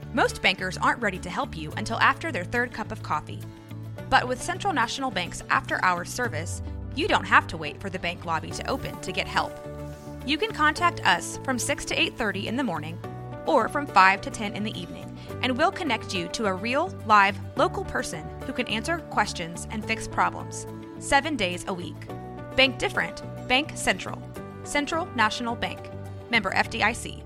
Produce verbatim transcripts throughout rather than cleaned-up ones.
Most bankers aren't ready to help you until after their third cup of coffee. But with Central National Bank's after-hours service, you don't have to wait for the bank lobby to open to get help. You can contact us from six to eight thirty in the morning or from five to ten in the evening, and we'll connect you to a real, live, local person who can answer questions and fix problems, seven days a week. Bank different. Bank Central. Central National Bank. Member F D I C.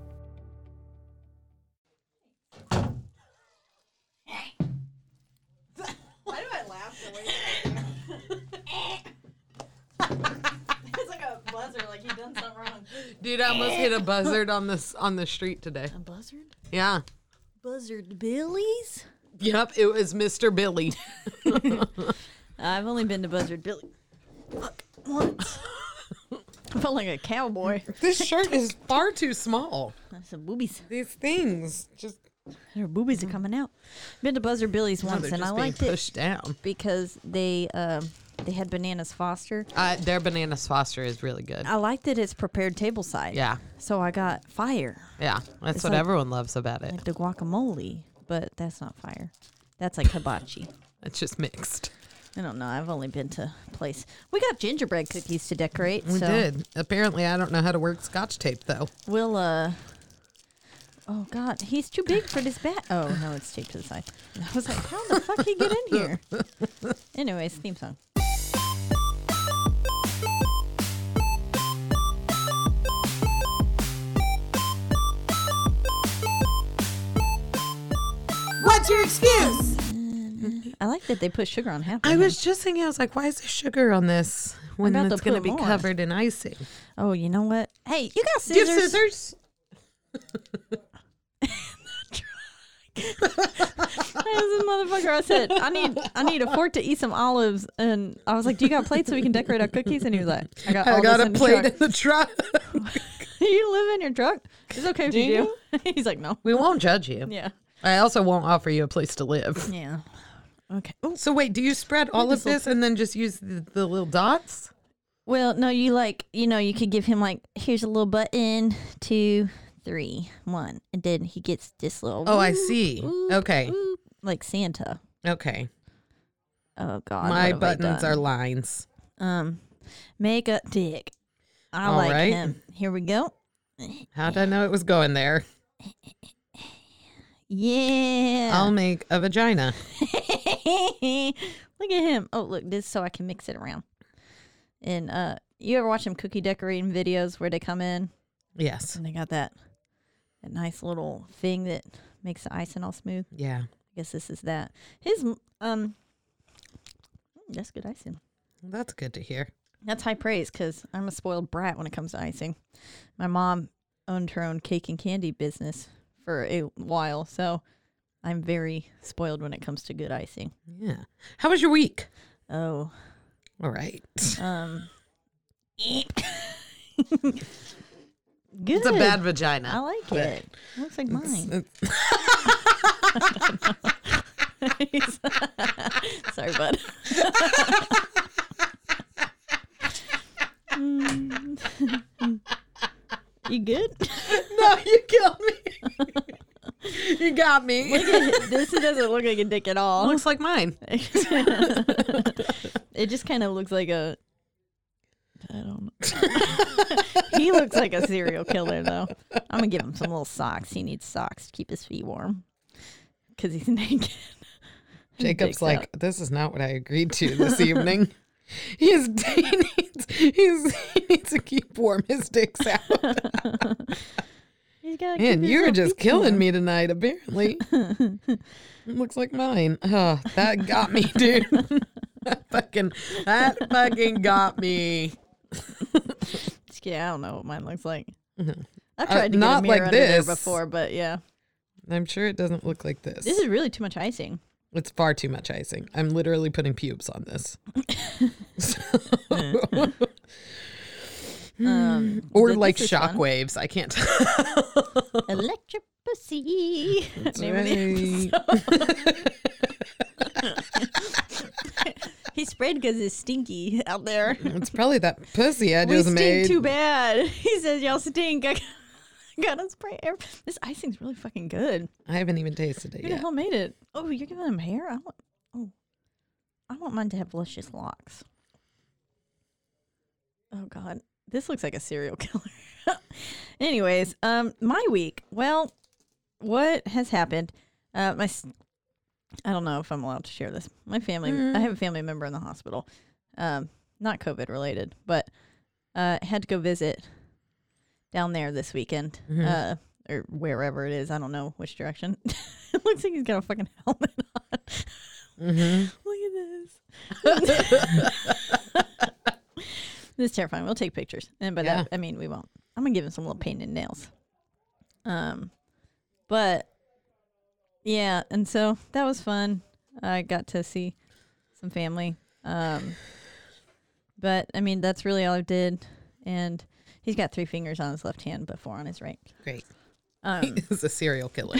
Why do I laugh the way I do? It's like a buzzer, like you've done something wrong. Dude, I almost hit a buzzard on this on the street today. A buzzard? Yeah. Buzzard Billy's? Yep, it was Mister Billy. I've only been to Buzzard Billy. Look, once. I felt like a cowboy. This shirt is far too small. That's some boobies. These things just Their boobies are coming out. Been to Buzzard Billy's no, once, they're and just I being liked pushed it down. because they um, they had Bananas Foster. Uh, their banana Foster is really good. I like that it's prepared table side. Yeah, So I got fire, yeah, that's It's what like- everyone loves about it. like the guacamole, but that's not fire. That's like hibachi. It's just mixed. I don't know. I've only been to a place. We got gingerbread cookies to decorate. We so did. Apparently, I don't know how to work Scotch tape though. We'll, uh, oh God, he's too big for this bat. Oh, no, it's taped to the side. I was like, how the fuck he get in here? Anyways, theme song. What's your excuse? I like that they put sugar on half of I him. was just thinking, I was like, why is there sugar on this when about to it's going to put be more. covered in icing? Oh, you know what? Hey, you got Do you scissors? have scissors? As a motherfucker, I said, I need I need a fork to eat some olives. And I was like, do you got plates so we can decorate our cookies? And he was like, I got all I got this a in the plate truck. in the truck. You live in your truck? It's okay if Do you do. He's like, no. We won't judge you. Yeah. I also won't offer you a place to live. Yeah. Okay. Ooh. So wait, do you spread all of this this and then just use the, the little dots? Well, no, you like, you know, you could give him like, here's a little button, two, three, one. And then he gets this little. Oh, I whoop, see. whoop, Okay. whoop, like Santa. Okay. Oh, God. My what have I buttons done? are lines. Um, make a dick. I All like right. him. Here we go. How'd I know it was going there? Yeah. I'll make a vagina. Look at him. Oh, look, this is so I can mix it around. And uh, you ever watch them cookie decorating videos where they come in Yes. and they got that that nice little thing that makes the icing all smooth? Yeah. I guess this is that. His um, that's good icing. That's good to hear. That's high praise because I'm a spoiled brat when it comes to icing. My mom owned her own cake and candy business for a while, so I'm very spoiled when it comes to good icing. Yeah. How was your week? Oh, All right. um, good. It's a bad vagina. I like but it. It looks like mine. it's- Sorry, bud. You good? No, you killed me. You got me. Look at, this doesn't look like a dick at all. Looks like mine. It just kind of looks like a. I don't know. He looks like a serial killer, though. I'm gonna give him some little socks. He needs socks to keep his feet warm because he's naked. Jacob's Dick's like, out. this is not what I agreed to this evening. He's, he, needs, he's, he needs to keep warm. His dick's out. He's gotta Man, keep his you're little just feet killing warm. me tonight, apparently. It looks like mine. Oh, that got me, dude. That fucking, that fucking got me. Just kidding, I don't know what mine looks like. Mhm. I've Uh, tried to not get a mirror like under there this. before, but yeah, I'm sure it doesn't look like this. this is really too much icing. It's far too much icing. I'm literally putting pubes on this. Um, Or th- like this is fun. shockwaves. I can't. Electric pussy. That's Name of the episode. He sprayed because it's stinky out there. It's probably that pussy I We just stink made. too bad. He says y'all stink. I gotta spray air. This icing's really fucking good. I haven't even tasted it Who yet. the hell made it? Oh, you're giving them hair? I want. Oh, I want mine to have luscious locks. Oh God, this looks like a serial killer. Anyways, um, my week. Well, what has happened? Uh, my, s- I don't know if I'm allowed to share this. My family. Mm. I have a family member in the hospital. Um, not COVID related, but uh, had to go visit down there this weekend. Mhm. Uh, or wherever it is. I don't know which direction. It looks like he's got a fucking helmet on. Mm-hmm. Look at this. This is terrifying. We'll take pictures. And by Yeah. that, I mean, we won't. I'm going to give him some little painted nails. Um, But, yeah. And so that was fun. I got to see some family. Um, But, I mean, that's really all I did. And he's got three fingers on his left hand, but four on his right. Great. Um, He's a serial killer.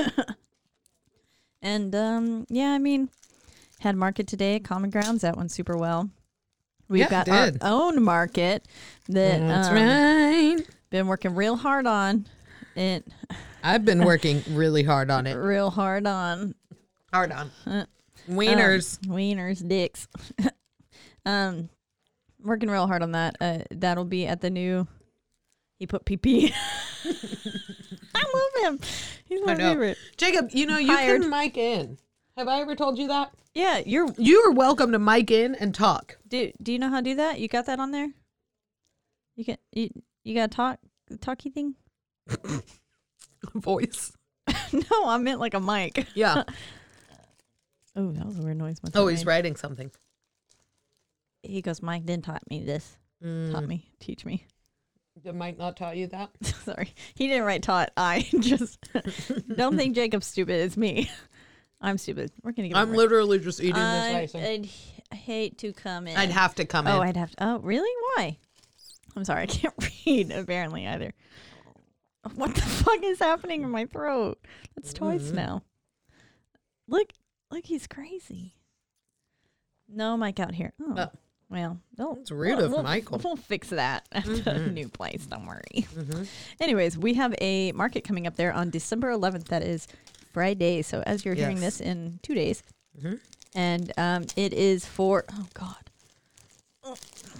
And um, yeah, I mean, had market today at Common Grounds. That went super well. We've Yeah, got it our did. own market that That's um, right. been working real hard on. It I've been working really hard on it. real hard on Hard on. uh, Wieners. um, wieners, dicks. um, working real hard on that. Uh, that'll be at the new. He put P P. I love him. He's my I know. favorite. Jacob, you know, you Hired. can mic in. Have I ever told you that? Yeah, you're. You are welcome to mic in and talk. Do Do you know how to do that? You got that on there? You can. You you got a talk talkie thing? Voice. No, I meant like a mic. Yeah. Oh, that was a weird noise. Must Oh, have he's made. writing something. He goes, Mike didn't taught me this. Taught Mm. me, teach me. Did Mike not taught you that? Sorry, he didn't write taught. I just don't think Jacob's stupid. It's me. I'm stupid. We're gonna get. I'm literally just eating this I, icing. I'd h- hate to come in. I'd have to come Oh, in. I'd have to. Oh, really? Why? I'm sorry. I can't read. Apparently, either. What the fuck is happening in my throat? That's twice Mhm. now. Look, look, he's crazy. No mic out here. Oh, Oh. well, don't. It's rude we'll, of we'll- Michael. We'll fix that at the Mhm. new place. Don't worry. Mhm. Anyways, we have a market coming up there on December eleventh. That is Friday. So as you're hearing Yes. this in two days, Mhm. and um, it is for oh god. Oh.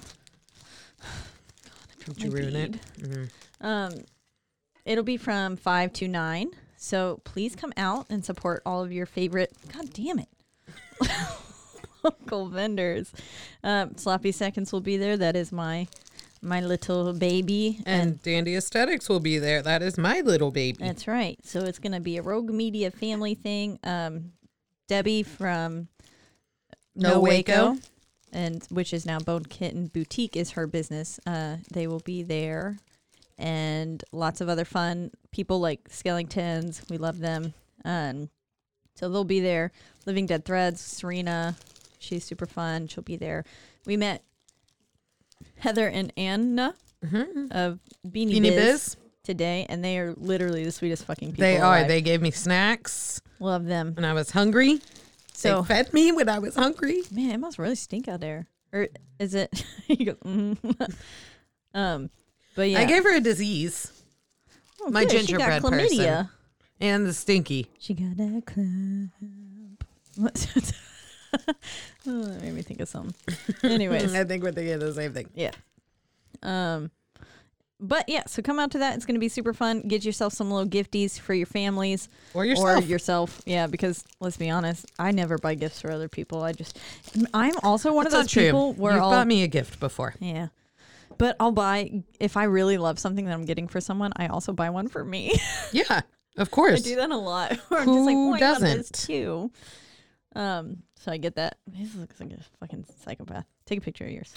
Did you ruin it? Bleed. Mhm. Um, it'll be from five to nine. So please come out and support all of your favorite. God damn it. Local vendors. Um, Sloppy Seconds will be there. That is my my little baby. And Dandy Aesthetics will be there. That is my little baby. That's right. So it's going to be a Rogue Media family thing. Um, Debbie from No Waco. and which is now Bone Kitten Boutique is her business. Uh, they will be there, and lots of other fun people like Skellingtons. We love them. Um, so they'll be there. Living Dead Threads, Serena, she's super fun. She'll be there. We met Heather and Anna Mhm. of Beanie, Beanie Biz, Biz. today, and they are literally the sweetest fucking people. They are. alive. They gave me snacks Love them. when I was hungry. So they fed me when I was hungry. man, it must really stink out there. Or is it? He goes, mm. um, but yeah, I gave her a disease oh, my good, she gingerbread got chlamydia. person. and the stinky. She got a clamp. What? Oh, that made me think of something. Anyways, I think we're thinking the same thing. yeah. Um, but yeah, so come out to that. It's going to be super fun. Get yourself some little gifties for your families Or yourself. or yourself. Yeah, because let's be honest, I never buy gifts for other people. I just, I'm also one That's of not those true. people where You've I'll bought me a gift before. yeah. But I'll buy, if I really love something that I'm getting for someone, I also buy one for me. Yeah, of I course. do that a lot. Where I'm just like, Who oh, I got this doesn't? too. Um, so I get that. This looks like a fucking psychopath. Take a picture of yours.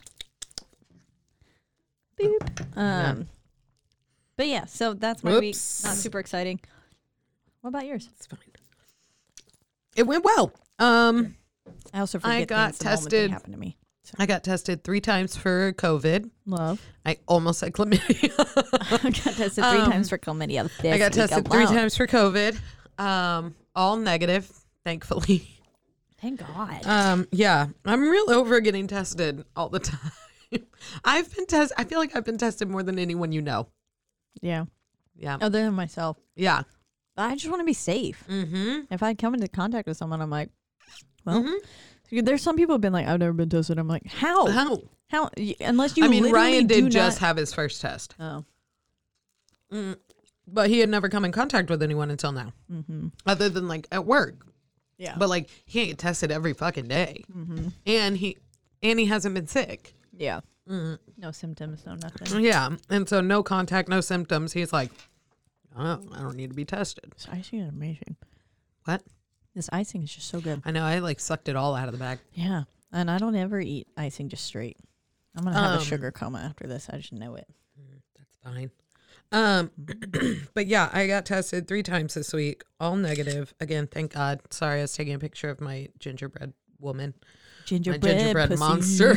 Boop. Um, but yeah, so that's my week. Whoops. Not super exciting. What about yours? It's fine. It went well. Um, I also I forget got things the moment they tested- happen to me. So, I got tested three times for COVID. love. I almost said chlamydia. I got tested three Um, times for chlamydia. This I got week tested three alone. times for COVID. Um, all negative, thankfully. Thank God. Um, yeah, I'm real over getting tested all the time. I've been tested. I feel like I've been tested more than anyone you know. yeah. Yeah. other than myself. Yeah. I just want to be safe. Mm-hmm. If I come into contact with someone, I'm like, well, Mhm. there's some people have been like, I've never been tested. I'm like, how? How? How? Y- Unless you I mean, literally Ryan do did just not- have his first test, Oh. mm. but he had never come in contact with anyone until now, Mm-hmm. other than like at work. Yeah. But like he can't get tested every fucking day, mm-hmm. and he and he hasn't been sick. Yeah. Mm. No symptoms, no nothing. Yeah, and so no contact, no symptoms. He's like, oh, I don't need to be tested. This icing is amazing. What? This icing is just so good. I know. I like sucked it all out of the bag. Yeah. And I don't ever eat icing just straight. I'm going to have Um, a sugar coma after this. I just know it. That's fine. Um, but yeah, I got tested three times this week, all negative. Again, thank God. Sorry, I was taking a picture of my gingerbread woman, Gingerbread, my gingerbread pussy. monster.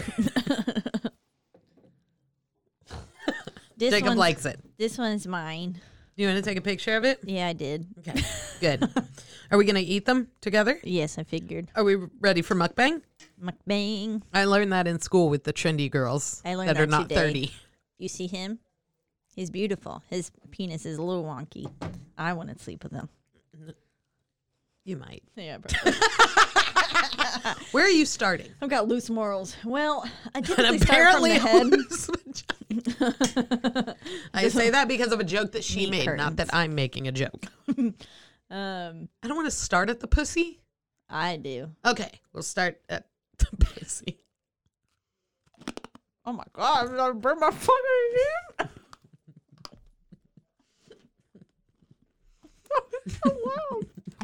This Jacob one's- likes it. This one's mine. You want to take a picture of it? Yeah, I did. Okay, good. Are we gonna eat them together? Yes, I figured. Are we ready for mukbang? Mukbang. I learned that in school with the trendy girls I learned that are that not today. thirty. You see him? He's beautiful. His penis is a little wonky. I want to sleep with him. You might. Yeah, Where are you starting? I've got loose morals. Well, I And typically apparently, start from the loose- I say that because of a joke that she Meat made, not curtains. that I'm making a joke. head. Um, I don't want to start at the pussy. I do. Okay, we'll start at the pussy. Oh my god! I'm gonna burn my fucking hand. So loud.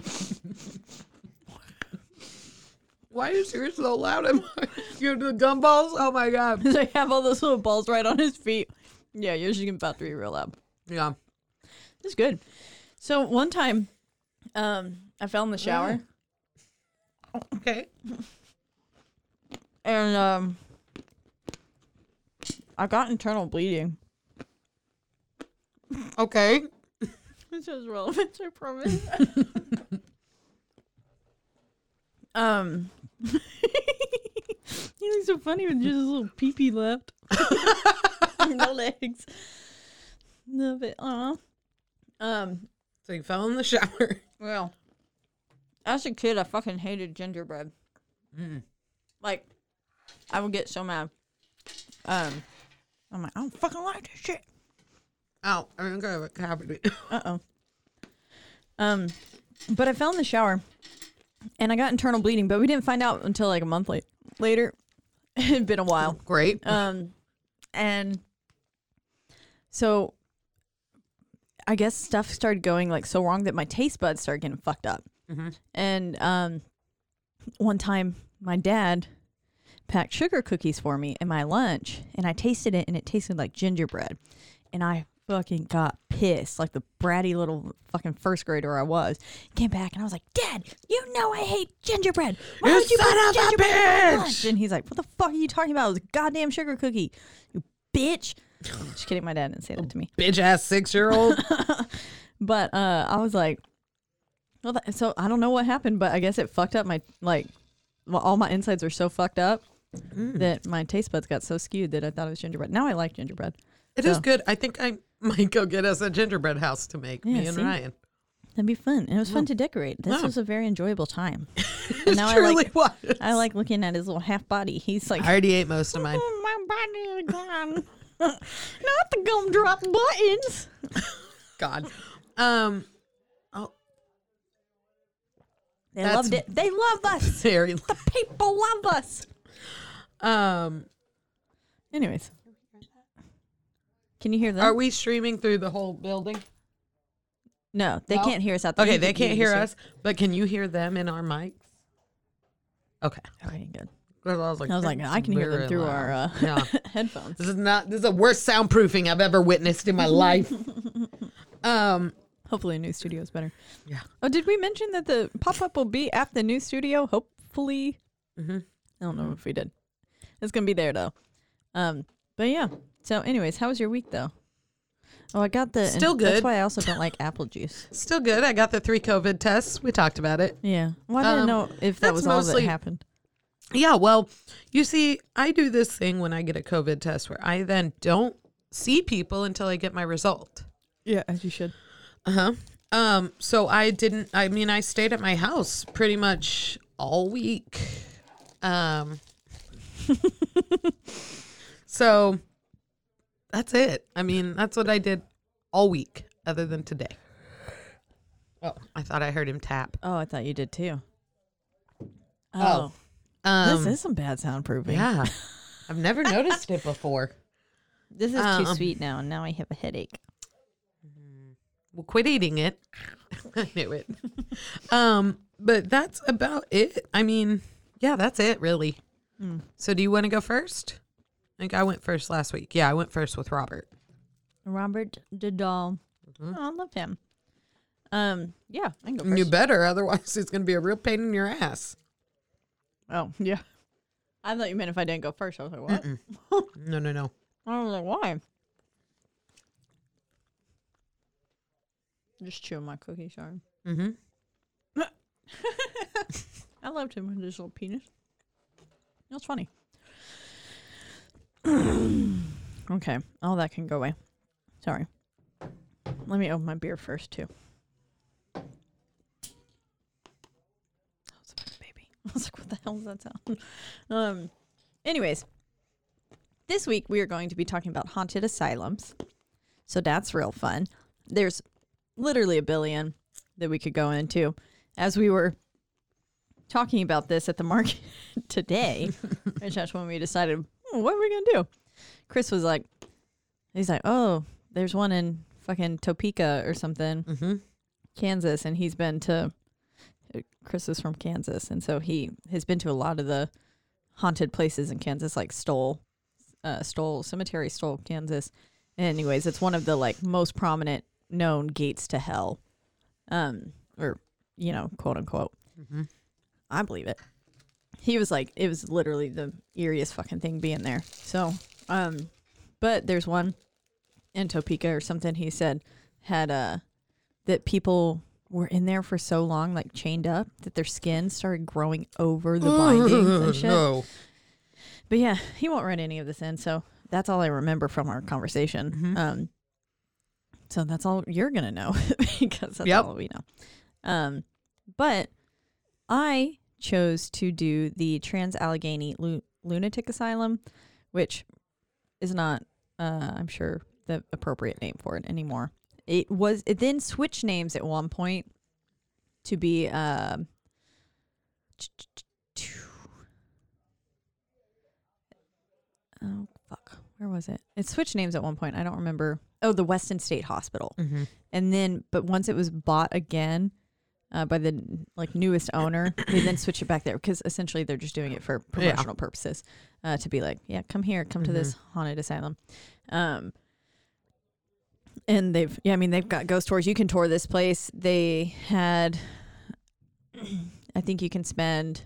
Why is yours so loud? Am I? You're the gumballs? Oh my god. They have all those little balls right on his feet. Yeah, yours is about to be real loud. Yeah. It's good. So one time, um, I fell in the shower Okay. and um, I got internal bleeding. Okay. This is relevant, I promise. um, he looks so funny with just his little pee-pee left. No legs. Love it. Aw. Um, So you fell in the shower. well, as a kid, I fucking hated gingerbread. Mm. Like, I would get so mad. Um, I'm like, I don't fucking like this shit. Ow. I'm gonna have a cavity. Uh-oh. Um, but I fell in the shower, and I got internal bleeding, but we didn't find out until like a month late, later. It had been a while. Great. Um, and so I guess stuff started going like so wrong that my taste buds started getting fucked up. Mm-hmm. And um, one time my dad packed sugar cookies for me in my lunch, and I tasted it, and it tasted like gingerbread. And I fucking got pissed, like the bratty little fucking first grader I was. Came back, and I was like, Dad, you know I hate gingerbread. Why You would you son put of a gingerbread in my bitch!" lunch?" And he's like, what the fuck are you talking about? It was a goddamn sugar cookie, you bitch. Just kidding, my dad didn't say that to me. Bitch ass six year old. But uh, I was like, well, that, so I don't know what happened, but I guess it fucked up my, like, well, all my insides were so fucked up Mm. that my taste buds got so skewed that I thought it was gingerbread. Now I like gingerbread. It is So- good. I think I might go get us a gingerbread house to make, Yeah, me and see? Ryan. That'd be fun. And it was fun to decorate. This Yeah. was a very enjoyable time. It And now I truly like, was. I like looking at his little half body. He's like, I already ate most of mine. "Oh, my body is gone. Not the gumdrop buttons. God. Um, They That's- loved it. They love us. very. The people love us. Um, Anyways. Can you hear them? are we streaming through the whole building? No, they No? can't hear us out there. Okay, You they can- can't you hear can us, but can you hear them in our mics? Okay. see- Okay, good. 'Cause I was like, I was like, "That's I can hear them very through loud." our uh, Yeah. headphones. This is not. This is the worst soundproofing I've ever witnessed in my life. Um. Hopefully, a new studio is better. Yeah. Oh, did we mention that the pop up will be at the new studio? Hopefully, Mm-hmm. I don't know if we did. It's gonna be there though. Um, but yeah. So, anyways, how was your week though? Oh, I got the Still and good. That's why I also don't like apple juice. Still good. I got the three COVID tests. We talked about it. Yeah. Well, I didn't Um, know if that that's was all that mostly- happened. Yeah. Well, you see, I do this thing when I get a COVID test where I then don't see people until I get my result. Yeah, as you should. Uh-huh. Um, so I didn't, I mean, I stayed at my house pretty much all week. Um, so that's it. I mean, that's what I did all week other than today. Oh, I thought I heard him tap. Oh, I thought you did too. Oh. Oh, Um, this is some bad soundproofing. yeah. I've never noticed it before. This is Um, too sweet now, and now I have a headache. Well, quit eating it. I knew it. um, but that's about it. I mean, yeah, that's it really. Mm. So do you want to go first? I think I went first last week. Yeah, I went first with Robert. Robert Dudall. Mhm. Oh, I love him. Um, yeah, I can go first. You better, otherwise it's going to be a real pain in your ass. Oh, yeah. I thought you meant if I didn't go first. I was like, what? Mm-mm. No, no, no. I was like, why? Just chewing my cookie, sorry. Mm-hmm. I loved him with his little penis. It was funny. Okay, all that can go away. Sorry. Let me open my beer first, too. That was a big baby. I was like, what the hell does that sound? Um. Anyways, this week we are going to be talking about haunted asylums. So that's real fun. There's literally a billion that we could go into. As we were talking about this at the market today, which that's when we decided, hmm, what are we going to do? Chris was like, he's like, oh, there's one in fucking Topeka or something, Mm-hmm. Kansas. And he's been to, Chris is from Kansas. And so he has been to a lot of the haunted places in Kansas, like Stoll, uh, Stoll Cemetery, Stoll, Kansas. Anyways, it's one of the like most prominent known gates to hell, um, or you know, quote unquote. Mm-hmm. I believe it. He was like, it was literally the eeriest fucking thing being there. So, um, but there's one in Topeka or something. He said had uh that people were in there for so long, like chained up, that their skin started growing over the bindings and shit. No. But yeah, he won't write any of this in, so that's all I remember from our conversation. Mhm. Um, so that's all you're gonna know because that's Yep. all we know. Um, but I chose to do the Trans Allegheny Lu- Lunatic Asylum, which is not, uh, I'm sure, the appropriate name for it anymore. It was. It then switched names at one point to be. Um, oh fuck, where was it? It switched names at one point. I don't remember. Oh, the Weston State Hospital. Mm-hmm. And then, but once it was bought again uh, by the like newest owner, they then switch it back there because essentially they're just doing it for promotional purposes uh, to be like, yeah, come here, come to this haunted asylum. Um, and they've, yeah, I mean, they've got ghost tours. You can tour this place. They had, I think you can spend,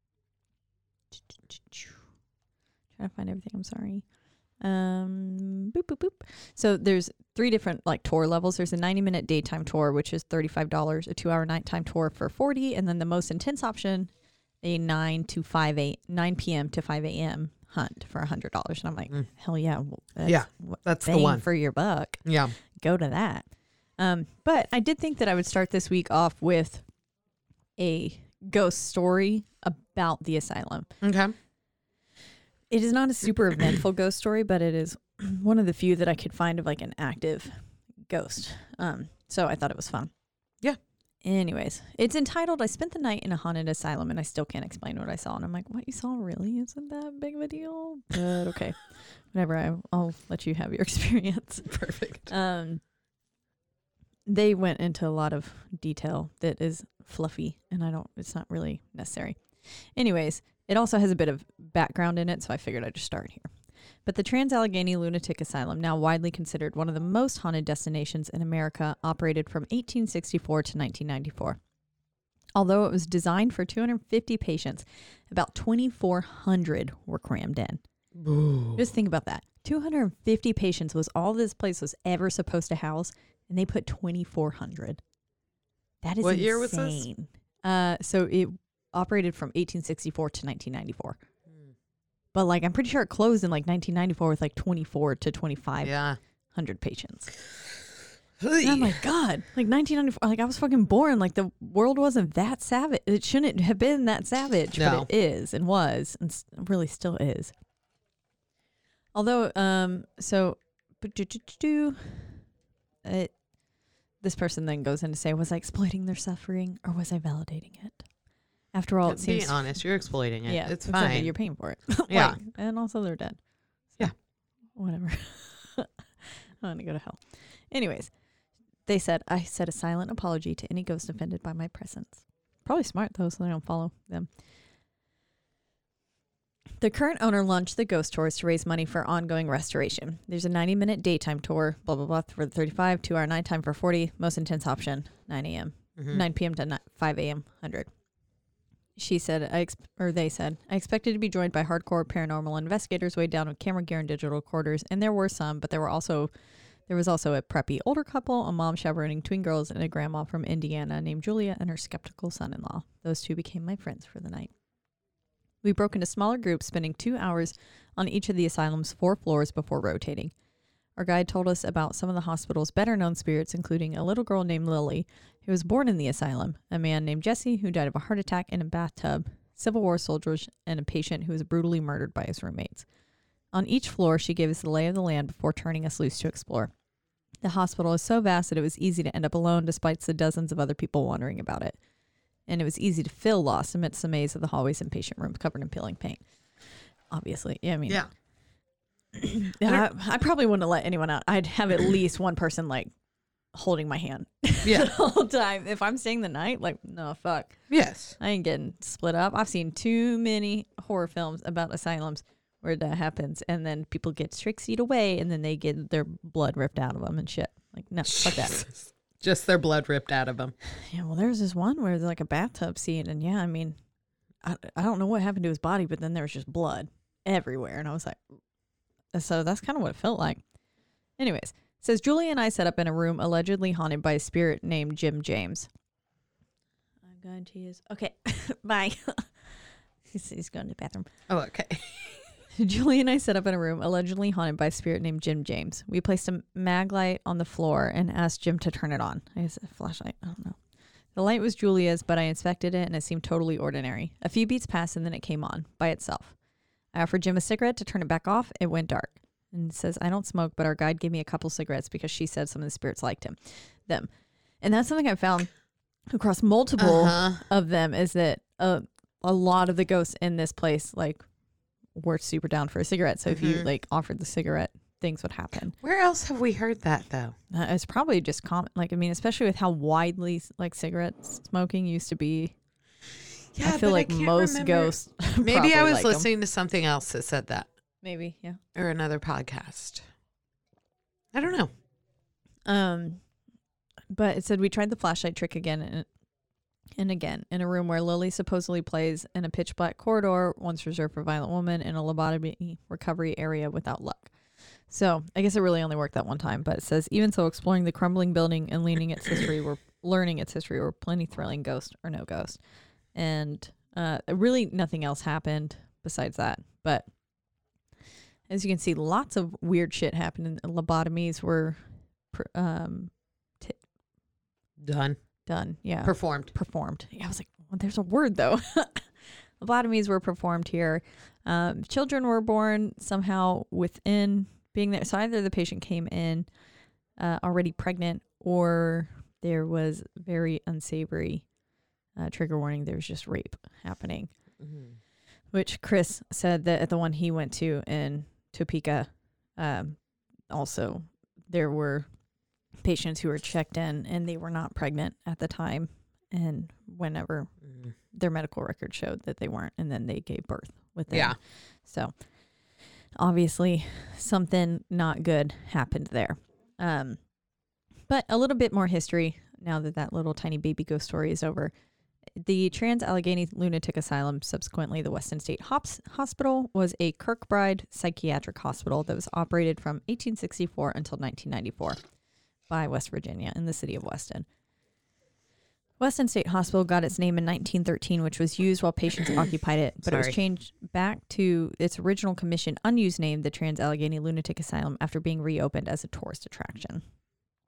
trying to find everything. I'm sorry. Um, boop, boop, boop. So there's three different like tour levels. There's a ninety minute daytime tour, which is thirty-five dollars, a two hour nighttime tour for forty dollars. And then the most intense option, a nine to five, eight, nine p.m. to five a.m. hunt for a hundred dollars. And I'm like, Mm. hell yeah. Well, that's Yeah, what- that's the bang one. for your buck. Yeah. Go to that. Um, but I did think that I would start this week off with a ghost story about the asylum. Okay. It is not a super eventful ghost story, but it is one of the few that I could find of like an active ghost. Um, so I thought it was fun. Yeah. Anyways, it's entitled I Spent the Night in a Haunted Asylum and I Still Can't Explain What I Saw. And I'm like, what you saw really isn't that big of a deal? But okay. Whatever. I, I'll let you have your experience. Perfect. Um, they went into a lot of detail that is fluffy and I don't, it's not really necessary. Anyways, it also has a bit of background in it, so I figured I'd just start here. But the Trans Allegheny Lunatic Asylum, now widely considered one of the most haunted destinations in America, operated from eighteen sixty-four to nineteen ninety-four. Although it was designed for two hundred fifty patients, about twenty-four hundred were crammed in. Ooh. Just think about that. two hundred fifty patients was all this place was ever supposed to house, and they put twenty-four hundred. That is What insane. year was this? Uh, so it operated from eighteen sixty-four to nineteen ninety-four. But like I'm pretty sure it closed in like nineteen ninety-four with like twenty-four to twenty-five Yeah. hundred patients. And I'm like, God, like nineteen ninety-four, like I was fucking born. Like the world wasn't that savage. It shouldn't have been that savage, No. but it is and was and s- really still is. Although, um, so, it, this person then goes in to say, was I exploiting their suffering or was I validating it? After all, it Be seems honest, you're exploiting it. yeah, it's exactly, fine. you're paying for it. Like, Yeah. and also they're dead. Yeah. Whatever. I'm gonna go to hell. Anyways, they said I said a silent apology to any ghost offended by my presence. Probably smart though, so they don't follow them. The current owner launched the ghost tours to raise money for ongoing restoration. There's a ninety minute daytime tour, blah blah blah, for thirty-five, two hour nighttime for forty. Most intense option, nine a.m. Mhm. nine p.m. to five a.m. one hundred. She said, I ex- or they said, I expected to be joined by hardcore paranormal investigators weighed down with camera gear and digital recorders, and there were some, but there were also, there was also a preppy older couple, a mom chaperoning twin girls, and a grandma from Indiana named Julia and her skeptical son-in-law. Those two became my friends for the night. We broke into smaller groups, spending two hours on each of the asylum's four floors before rotating. Our guide told us about some of the hospital's better-known spirits, including a little girl named Lily, who was born in the asylum, a man named Jesse, who died of a heart attack in a bathtub, Civil War soldiers, and a patient who was brutally murdered by his roommates. On each floor, she gave us the lay of the land before turning us loose to explore. The hospital is so vast that it was easy to end up alone despite the dozens of other people wandering about it. And it was easy to feel lost amidst the maze of the hallways and patient rooms covered in peeling paint. Obviously. Yeah, I mean... Yeah. Yeah, I, I probably wouldn't have let anyone out. I'd have at least one person like holding my hand Yeah. the whole time. If I'm staying the night, like, no, fuck. Yes. I ain't getting split up. I've seen too many horror films about asylums where that happens and then people get trixied away and then they get their blood ripped out of them and shit. Like, no, fuck that. Jesus. Just their blood ripped out of them. Yeah, well, there's this one where there's like a bathtub scene and yeah, I mean, I, I don't know what happened to his body, but then there was just blood everywhere. And I was like, so that's kind of what it felt like. Anyways, it says Julie and I set up in a room allegedly haunted by a spirit named Jim James. I'm going to use... Okay, bye. he's, he's going to the bathroom. Oh, okay. Julie and I set up in a room allegedly haunted by a spirit named Jim James. We placed a mag light on the floor and asked Jim to turn it on. I guess a flashlight. I don't know. The light was Julia's, but I inspected it and it seemed totally ordinary. A few beats passed and then it came on by itself. I offered Jim a cigarette to turn it back off. It went dark. And it says, I don't smoke, but our guide gave me a couple cigarettes because she said some of the spirits liked him, them. And that's something I found across multiple Uh-huh. of them is that uh, a lot of the ghosts in this place, like, were super down for a cigarette. So if you, Mhm. like, offered the cigarette, things would happen. Where else have we heard that, though? Uh, it's probably just common. Like, I mean, especially with how widely, like, cigarette smoking used to be. Yeah, I feel but like can't most remember. ghosts Maybe probably I was like 'em. listening to something else that said that, Maybe, yeah. or another podcast. I don't know. Um, but it said we tried the flashlight trick again and, and again in a room where Lily supposedly plays in a pitch black corridor once reserved for a violent woman in a lobotomy recovery area without luck. So I guess it really only worked that one time. But it says even so, exploring the crumbling building and leaning its history were learning its history were plenty thrilling, ghost or no ghost, and uh, really nothing else happened besides that. But as you can see, lots of weird shit happened. And lobotomies were pr- um, t- Done. done. Yeah. Performed. performed. Yeah, I was like, well, there's a word though. Lobotomies were performed here. Um, children were born somehow within being there. So either the patient came in uh, already pregnant or there was very unsavory uh, trigger warning. There was just rape happening, Mm-hmm. which Chris said that at the one he went to in Topeka, um, also there were patients who were checked in and they were not pregnant at the time. And whenever Mm-hmm. their medical record showed that they weren't, and then they gave birth within. Yeah. So obviously something not good happened there. Um, but a little bit more history now that that little tiny baby ghost story is over. The Trans-Allegheny Lunatic Asylum, subsequently the Weston State Hops Hospital, was a Kirkbride psychiatric hospital that was operated from eighteen sixty-four until nineteen ninety-four by West Virginia in the city of Weston. Weston State Hospital got its name in nineteen thirteen, which was used while patients occupied it, but it Sorry. was changed back to its original commission unused name, the Trans-Allegheny Lunatic Asylum, after being reopened as a tourist attraction.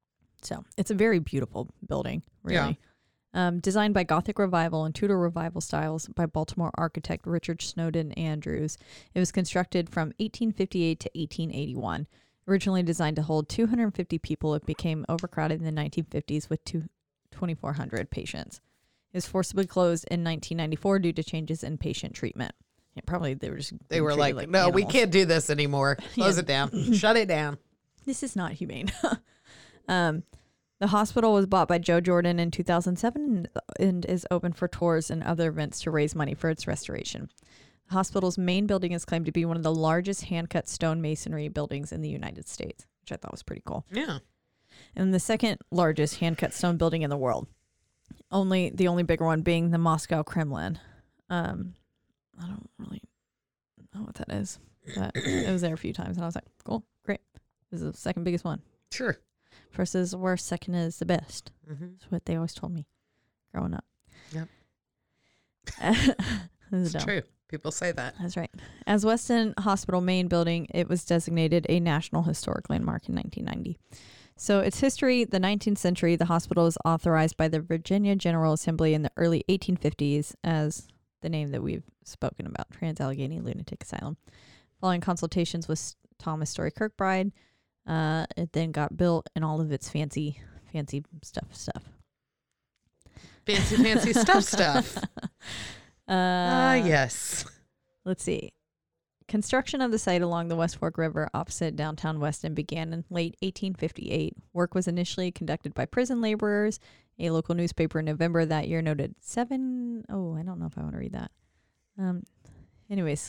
So it's a very beautiful building, really. Yeah. Um, designed by Gothic Revival and Tudor Revival styles by Baltimore architect Richard Snowden Andrews. It was constructed from eighteen fifty-eight to eighteen eighty-one. Originally designed to hold two hundred fifty people, it became overcrowded in the nineteen fifties with two, twenty-four hundred patients. It was forcibly closed in nineteen ninety-four due to changes in patient treatment. Yeah, probably they were just They being were treated like, no, we animals. can't do this anymore. Close Yeah. it down. Shut it down. This is not humane. um, the hospital was bought by Joe Jordan in two thousand seven and, and is open for tours and other events to raise money for its restoration. The hospital's main building is claimed to be one of the largest hand-cut stone masonry buildings in the United States, which I thought was pretty cool. Yeah. And the second largest hand-cut stone building in the world. Only the only bigger one being the Moscow Kremlin. Um, I don't really know what that is, but it was there a few times, and I was like, cool, great. This is the second biggest one. Sure. First is the worst, second is the best. Mm-hmm. That's what they always told me growing up. Yep. This is It's dumb. true. People say that. That's right. As Weston Hospital main building, it was designated a National Historic Landmark in nineteen ninety. So its history, the nineteenth century, the hospital was authorized by the Virginia General Assembly in the early eighteen fifties as the name that we've spoken about, Trans-Allegheny Lunatic Asylum. Following consultations with Thomas Story Kirkbride, uh, it then got built and all of its fancy, fancy stuff, stuff. Fancy, fancy stuff, stuff. Ah, Uh, yes. Let's see. Construction of the site along the West Fork River opposite downtown Weston began in late eighteen fifty-eight. Work was initially conducted by prison laborers. A local newspaper in November that year noted seven oh I don't know if I want to read that. Um, anyways,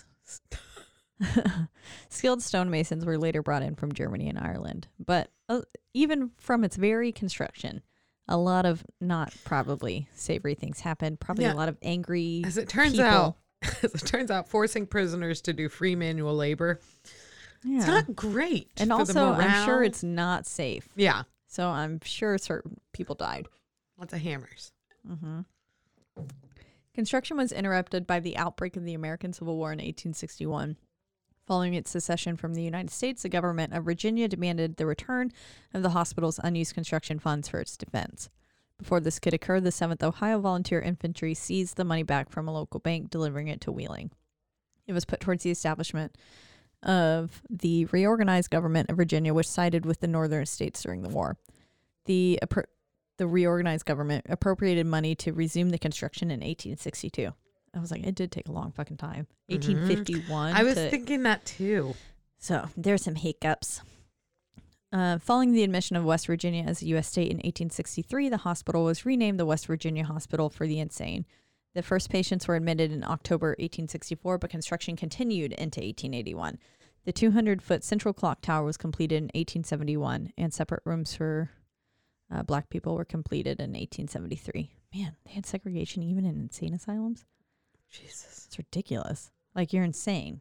skilled stonemasons were later brought in from Germany and Ireland. But uh, even from its very construction, a lot of not probably savory things happened. Probably Yeah. a lot of angry As it turns people. out, as it turns out, forcing prisoners to do free manual labor, Yeah. it's not great. And for the also, I'm sure morale. it's not safe. Yeah. So I'm sure certain people died. Lots of hammers. Mm-hmm. Construction was interrupted by the outbreak of the American Civil War in eighteen sixty-one. Following its secession from the United States, the government of Virginia demanded the return of the hospital's unused construction funds for its defense. Before this could occur, the seventh Ohio Volunteer Infantry seized the money back from a local bank, delivering it to Wheeling. It was put towards the establishment of the reorganized government of Virginia, which sided with the northern states during the war. The appro- the reorganized government appropriated money to resume the construction in eighteen sixty-two. I was like, it did take a long fucking time. eighteen fifty-one. I was to- thinking that too. so there's some hiccups. Uh, following the admission of West Virginia as a U S state in eighteen sixty-three, the hospital was renamed the West Virginia Hospital for the Insane. The first patients were admitted in October eighteen sixty-four, but construction continued into eighteen eighty-one. The two hundred foot central clock tower was completed in eighteen seventy-one, and separate rooms for uh, black people were completed in eighteen seventy-three. Man, they had segregation even in insane asylums? Jesus. It's ridiculous. Like, you're insane.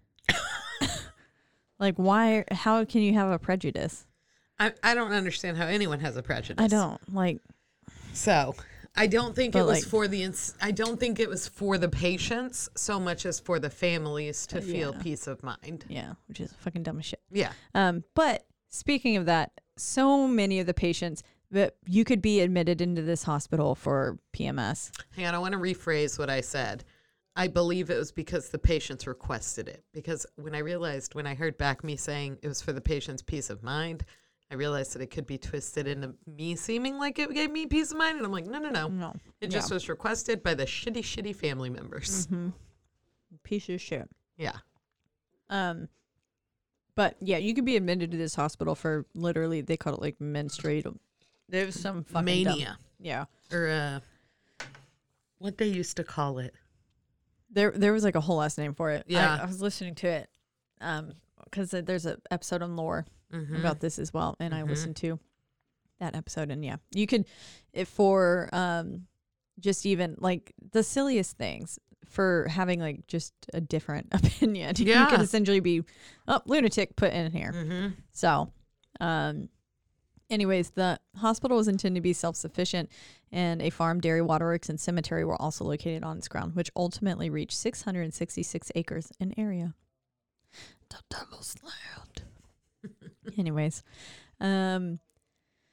Like, why? How can you have a prejudice? I, I don't understand how anyone has a prejudice. I don't like. So I don't think But, it was like- for the ins- I don't think it was for the patients so much as for the families to feel Yeah. peace of mind. Yeah, which is fucking dumb as shit. Yeah. Um, but speaking of that, so many of the patients that you could be admitted into this hospital for P M S. Hang on, I want to rephrase what I said. I believe it was because the patients requested it. Because when I realized, when I heard back me saying it was for the patient's peace of mind, I realized that it could be twisted into me seeming like it gave me peace of mind. And I'm like, no, no, no. No, It just yeah. was requested by the shitty, shitty family members. Mm-hmm. Piece of shit. Yeah. Um, but yeah, you could be admitted to this hospital for literally, they call it like menstrual. There's some fucking dumb- Mania. Yeah. Or uh, what they used to call it. There, there was like a whole last name for it. Yeah. I, I was listening to it, um, because there's an episode on Lore Mm-hmm. about this as well, and I Mhm. listened to that episode, and yeah, you could, if for um, just even like the silliest things for having like just a different opinion, you Yeah. could essentially be, oh, lunatic put in here. Mm-hmm. So, um, anyways, the hospital was intended to be self-sufficient, and a farm, dairy, waterworks, and cemetery were also located on its ground, which ultimately reached six hundred sixty-six acres in area. The devil's land. Anyways, um,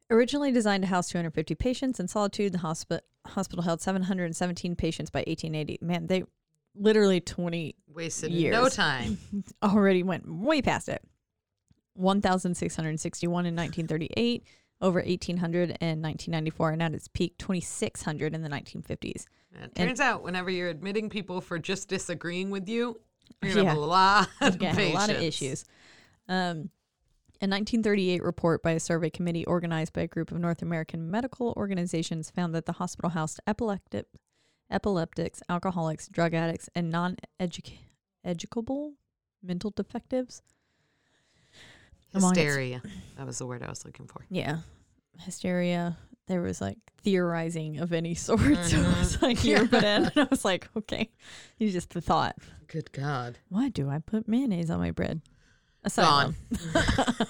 Originally designed to house two hundred fifty patients in Solitude, the hospi- hospital held seven hundred seventeen patients by eighteen eighty. Man, they literally twenty Wasted years no time. already went way past it. one thousand six hundred sixty-one in nineteen thirty-eight, over eighteen hundred in nineteen ninety-four, and at its peak, twenty-six hundred in the nineteen fifties. It turns out whenever you're admitting people for just disagreeing with you, you're going to Yeah. have a lot of Yeah, a lot of patience. issues. Um, a nineteen thirty-eight report by a survey committee organized by a group of North American medical organizations found that the hospital housed epileptic, epileptics, alcoholics, drug addicts, and non-educable mental defectives. Among its- Hysteria. That was the word I was looking for. Yeah. Hysteria. There was like theorizing of any sort. So it was like here, but in. And I was like, okay. You just the thought. Good God. Why do I put mayonnaise on my bread? Asylum. Gone.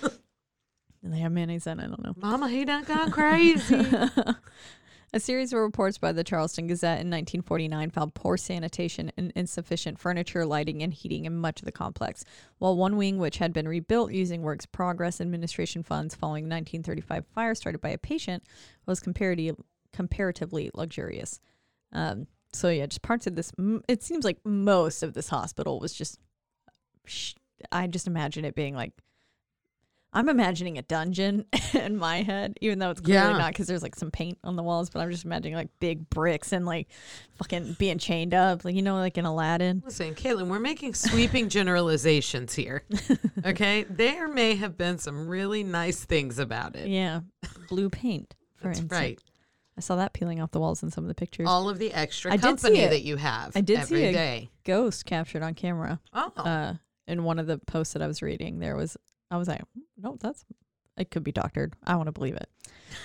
Do they have mayonnaise in? I don't know. Mama, he done gone crazy. A series of reports by the Charleston Gazette in nineteen forty-nine found poor sanitation and insufficient furniture, lighting, and heating in much of the complex, while one wing, which had been rebuilt using Works Progress Administration funds following the nineteen thirty-five fire started by a patient, was comparative, comparatively luxurious. Um, so yeah, just parts of this, m- it seems like most of this hospital was just, sh- I just imagine it being like, I'm imagining a dungeon in my head, even though it's clearly Yeah. not because there's like some paint on the walls, but I'm just imagining like big bricks and like fucking being chained up, like, you know, like in Aladdin. Listen, Caitlin, we're making sweeping generalizations here. Okay? There may have been some really nice things about it. Yeah. Blue paint, for That's instance. right. I saw that peeling off the walls in some of the pictures. All of the extra I did see company it. that you have I did every see a day. ghost captured on camera. Oh. Uh, in one of the posts that I was reading, there was, I was like, no, that's, it could be doctored. I want to believe it.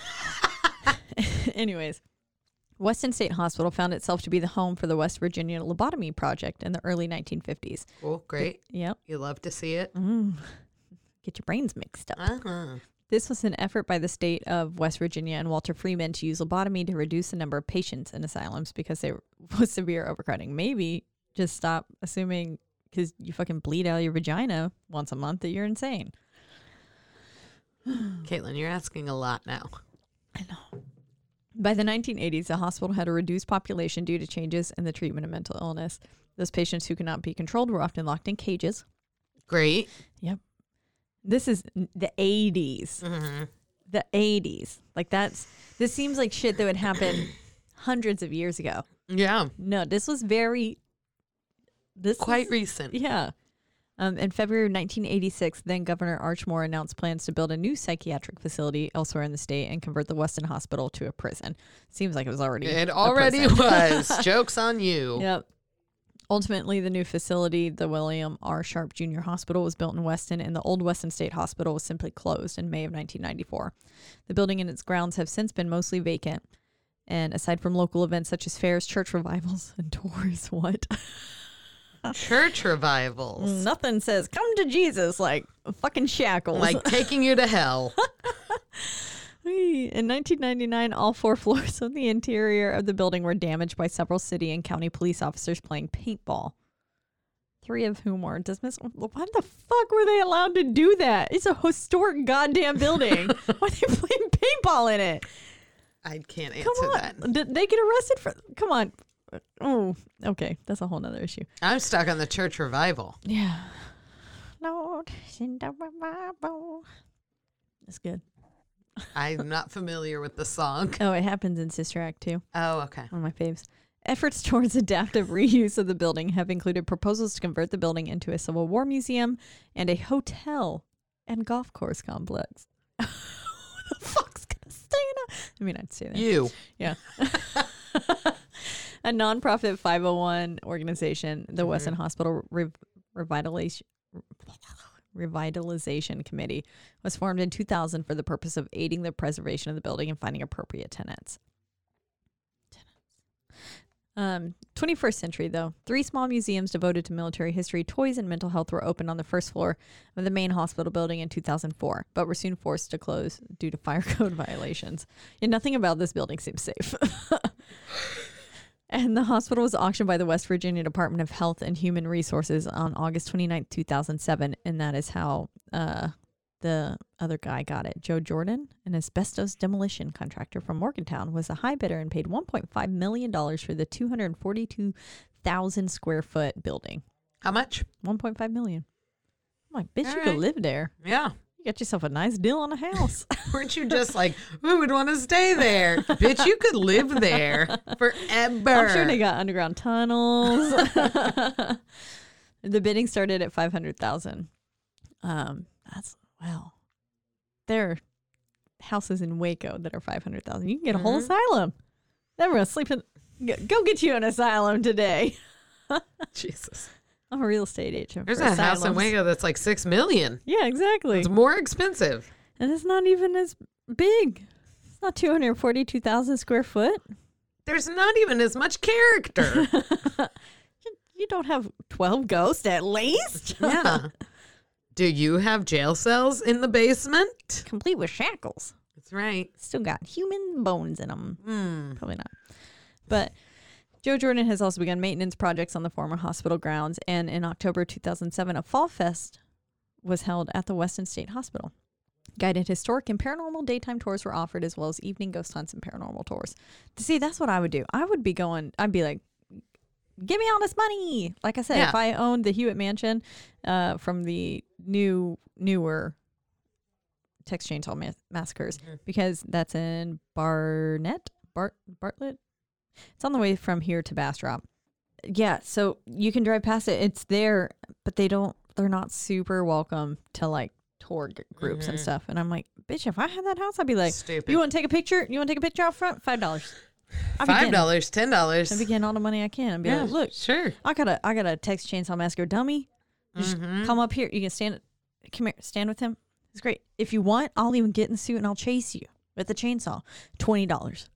Anyways, Weston State Hospital found itself to be the home for the West Virginia lobotomy project in the early nineteen fifties. Cool. Great. Yep. You love to see it. Mm. Get your brains mixed up. Uh-huh. This was an effort by the state of West Virginia and Walter Freeman to use lobotomy to reduce the number of patients in asylums because there was severe overcrowding. Maybe just stop assuming because you fucking bleed out your vagina once a month that you're insane. Caitlin, you're asking a lot now. I know. By the nineteen eighties, the hospital had a reduced population due to changes in the treatment of mental illness. Those patients who could not be controlled were often locked in cages. Great. Yep. This is n- the eighties. Mm-hmm. The eighties. Like that's, this seems like shit that would happen hundreds of years ago. Yeah. No, this was very, this Quite is- recent. Yeah. Um, in February of nineteen eighty-six, then Governor Archmore announced plans to build a new psychiatric facility elsewhere in the state and convert the Weston Hospital to a prison. Seems like it was already It a already prison. was. Joke's on you. Yep. Ultimately, the new facility, the William R. Sharp Junior Hospital, was built in Weston, and the old Weston State Hospital was simply closed in May of nineteen ninety-four. The building and its grounds have since been mostly vacant. And aside from local events such as fairs, church revivals, and tours, what? Church revivals. Nothing says come to Jesus like fucking shackles. Like taking you to hell. In nineteen ninety-nine, all four floors of the interior of the building were damaged by several city and county police officers playing paintball. Three of whom were dismissed. Why the fuck were they allowed to do that? It's a historic goddamn building. Why are they playing paintball in it? I can't answer Come on. that. Did they get arrested for? Come on. Oh, okay. That's a whole nother issue. I'm stuck on the church revival. Yeah. Lord, send a revival. That's good. I'm not familiar with the song. Oh, it happens in Sister Act too. Oh, okay. One of my faves. Efforts towards adaptive reuse of the building have included proposals to convert the building into a Civil War museum and a hotel and golf course complex. Who the fuck's gonna stay in a... I mean, I'd stay there. You. Yeah. A nonprofit five oh one organization, the Mm-hmm. Weston Hospital Rev- Revitalization Revitalization Committee, was formed in two thousand for the purpose of aiding the preservation of the building and finding appropriate tenants. Um, twenty-first century, though. Three small museums devoted to military history, toys, and mental health were opened on the first floor of the main hospital building in two thousand four, but were soon forced to close due to fire code violations. Yeah, nothing about this building seems safe. And the hospital was auctioned by the West Virginia Department of Health and Human Resources on August twenty-ninth, two thousand seven, and that is how uh, the other guy got it. Joe Jordan, an asbestos demolition contractor from Morgantown, was a high bidder and paid one point five million dollars for the two hundred forty-two thousand square foot building. How much? one point five million dollars. I'm like, bitch, All you right. could live there. Yeah. You got yourself a nice deal on a house. Weren't you just like, who would want to stay there? Bitch, you could live there forever. I'm sure they got underground tunnels. The bidding started at five hundred thousand dollars. Um, that's, well, there are houses in Waco that are five hundred thousand dollars. You can get a whole Mhm. asylum. Everyone's sleeping. Go, go get you an asylum today. Jesus. I'm a real estate agent. There's for a house in asylums. Waco that's like six million. Yeah, exactly. It's more expensive. And it's not even as big. It's not two hundred forty-two thousand square foot. There's not even as much character. You don't have twelve ghosts at least. Yeah. Do you have jail cells in the basement? Complete with shackles. That's right. Still got human bones in them. Hmm. Probably not. But Joe Jordan has also begun maintenance projects on the former hospital grounds. And in October two thousand seven, a Fall Fest was held at the Weston State Hospital. Guided historic and paranormal daytime tours were offered, as well as evening ghost hunts and paranormal tours. See, that's what I would do. I would be going, I'd be like, give me all this money. Like I said, Yeah. if I owned the Hewitt Mansion uh, from the new, newer Texas Chainsaw Mas- Massacres, Mhm. because that's in Barnett, Bart, Bartlett. It's on the way from here to Bastrop. Yeah, so you can drive past it. It's there, but they don't, they're not super welcome to like tour g- groups and Mhm. stuff. And I'm like, bitch, if I had that house, I'd be like, Stupid. you want to take a picture? You want to take a picture out front? Five dollars. Five dollars, ten dollars. I'd be getting all the money I can. I'd be Yeah, like, look, sure. I got a, I got a Texas Chainsaw Massacre dummy. Just Mhm. come up here. You can stand, come here, stand with him. It's great. If you want, I'll even get in the suit and I'll chase you with the chainsaw. Twenty dollars.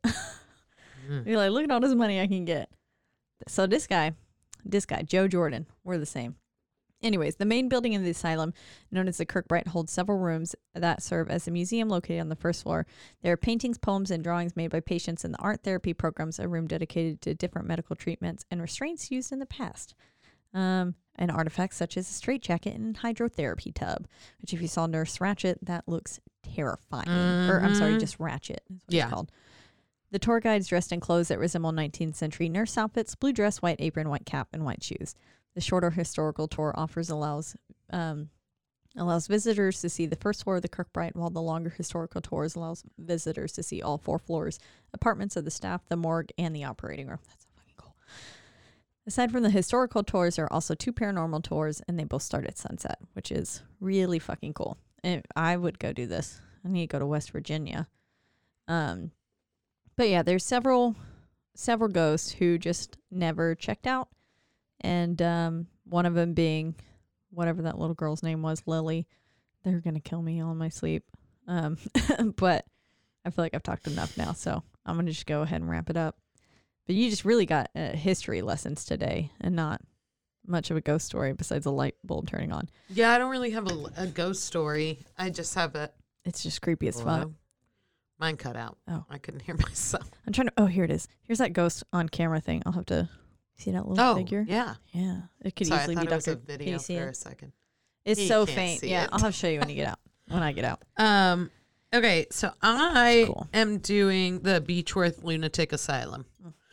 Mm. You're like, look at all this money I can get. So this guy, this guy, Joe Jordan, we're the same. Anyways, the main building in the asylum, known as the Kirkbride, holds several rooms that serve as a museum located on the first floor. There are paintings, poems, and drawings made by patients in the art therapy programs, a room dedicated to different medical treatments and restraints used in the past. Um, and artifacts such as a straitjacket and hydrotherapy tub, which if you saw Nurse Ratchet, that looks terrifying. Or I'm sorry, Mhm. just Ratchet is what Yeah. it's called. The tour guides dressed in clothes that resemble nineteenth century nurse outfits, blue dress, white apron, white cap, and white shoes. The shorter historical tour offers allows um, allows visitors to see the first floor of the Kirkbride, while the longer historical tours allows visitors to see all four floors, apartments of the staff, the morgue, and the operating room. That's so fucking cool. Aside from the historical tours, there are also two paranormal tours, and they both start at sunset, which is really fucking cool. And I would go do this. I need to go to West Virginia. Um, but yeah, there's several several ghosts who just never checked out. And um, one of them being whatever that little girl's name was, Lily. They're going to kill me all in my sleep. Um, but I feel like I've talked enough now, so I'm going to just go ahead and wrap it up. But you just really got uh, history lessons today and not much of a ghost story besides a light bulb turning on. Yeah, I don't really have a, a ghost story. I just have a. It's just creepy as fuck. Hello? Mine cut out. Oh. I couldn't hear myself. I'm trying to, oh, here it is. Here's that ghost on camera thing. I'll have to see that little Oh, figure. yeah. Yeah. It could Sorry, easily I be thought it was a Doctor Can video you see for it? a second. It's You so can't faint. see Yeah, it. I'll have to show you when you get out. When I get out. Um. Okay, so I Cool. am doing the Beechworth Lunatic Asylum.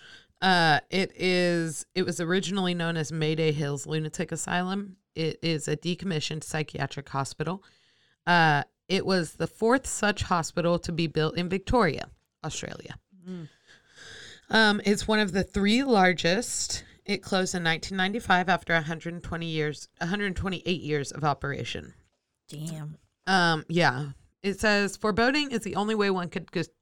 Uh, it is. It was originally known as Mayday Hills Lunatic Asylum. It is a decommissioned psychiatric hospital. Uh, it was the fourth such hospital to be built in Victoria, Australia. Mm. Um, it's one of the three largest. It closed in nineteen ninety-five after one hundred twenty years, one hundred twenty-eight years of operation. Damn. Um, yeah. It says foreboding is the only way one could could,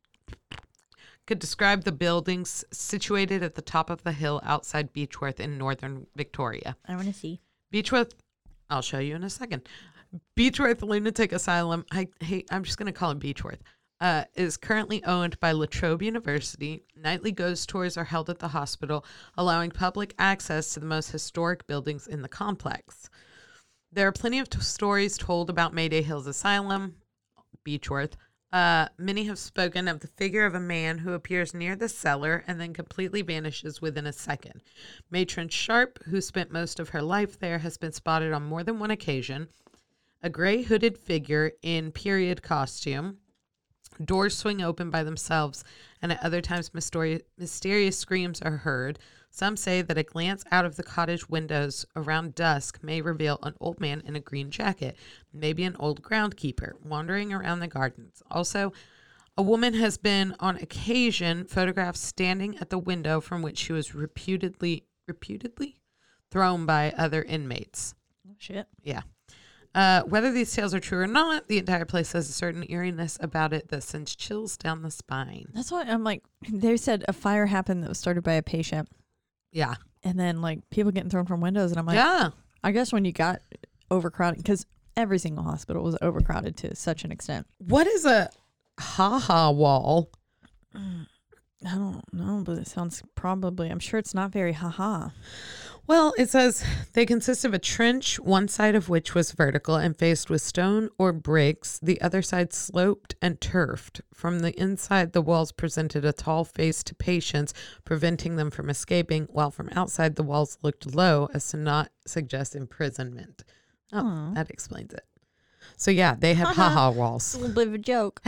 could describe the buildings situated at the top of the hill outside Beechworth in northern Victoria. I want to see. Beechworth, I'll show you in a second. Beechworth Lunatic Asylum, I hate, I'm just going to call it Beechworth, uh, is currently owned by La Trobe University. Nightly ghost tours are held at the hospital, allowing public access to the most historic buildings in the complex. There are plenty of t- stories told about Mayday Hills Asylum, Beechworth. Uh, many have spoken of the figure of a man who appears near the cellar and then completely vanishes within a second. Matron Sharp, who spent most of her life there, has been spotted on more than one occasion. A gray hooded figure in period costume. Doors swing open by themselves, and at other times mystori- mysterious screams are heard. Some say that a glance out of the cottage windows around dusk may reveal an old man in a green jacket, maybe an old groundkeeper, wandering around the gardens. Also, a woman has been on occasion photographed standing at the window from which she was reputedly reputedly thrown by other inmates. Oh, shit. Yeah. Uh, whether these tales are true or not, the entire place has a certain eeriness about it that sends chills down the spine. That's why I'm like, they said a fire happened that was started by a patient. Yeah. And then like people getting thrown from windows. And I'm like, Yeah. I guess when you got overcrowded, because every single hospital was overcrowded to such an extent. What is a ha-ha wall? I don't know, but it sounds probably, I'm sure it's not very haha. Well, it says they consist of a trench, one side of which was vertical and faced with stone or bricks, the other side sloped and turfed. From the inside, the walls presented a tall face to patients, preventing them from escaping, while from outside, the walls looked low as to not suggest imprisonment. Oh, Aw. that explains it. So, yeah, they have ha-ha walls. A little bit of a joke.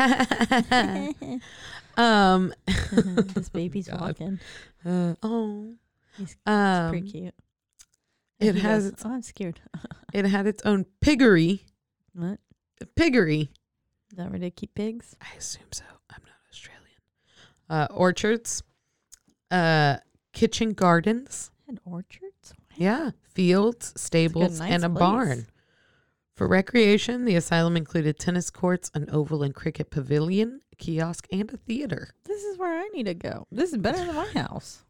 um, This baby's God. walking. uh, oh, He's, um, he's pretty cute. it He has goes, its, oh, I'm scared. it had its own piggery. What? Piggery. Is that where they keep pigs? I assume so. I'm not Australian. Uh, orchards, uh, kitchen gardens, And orchards? yeah, fields, stables, nice and a place. barn. For recreation, the asylum included tennis courts, an oval and cricket pavilion, a kiosk, and a theater. This is where I need to go. This is better than my house.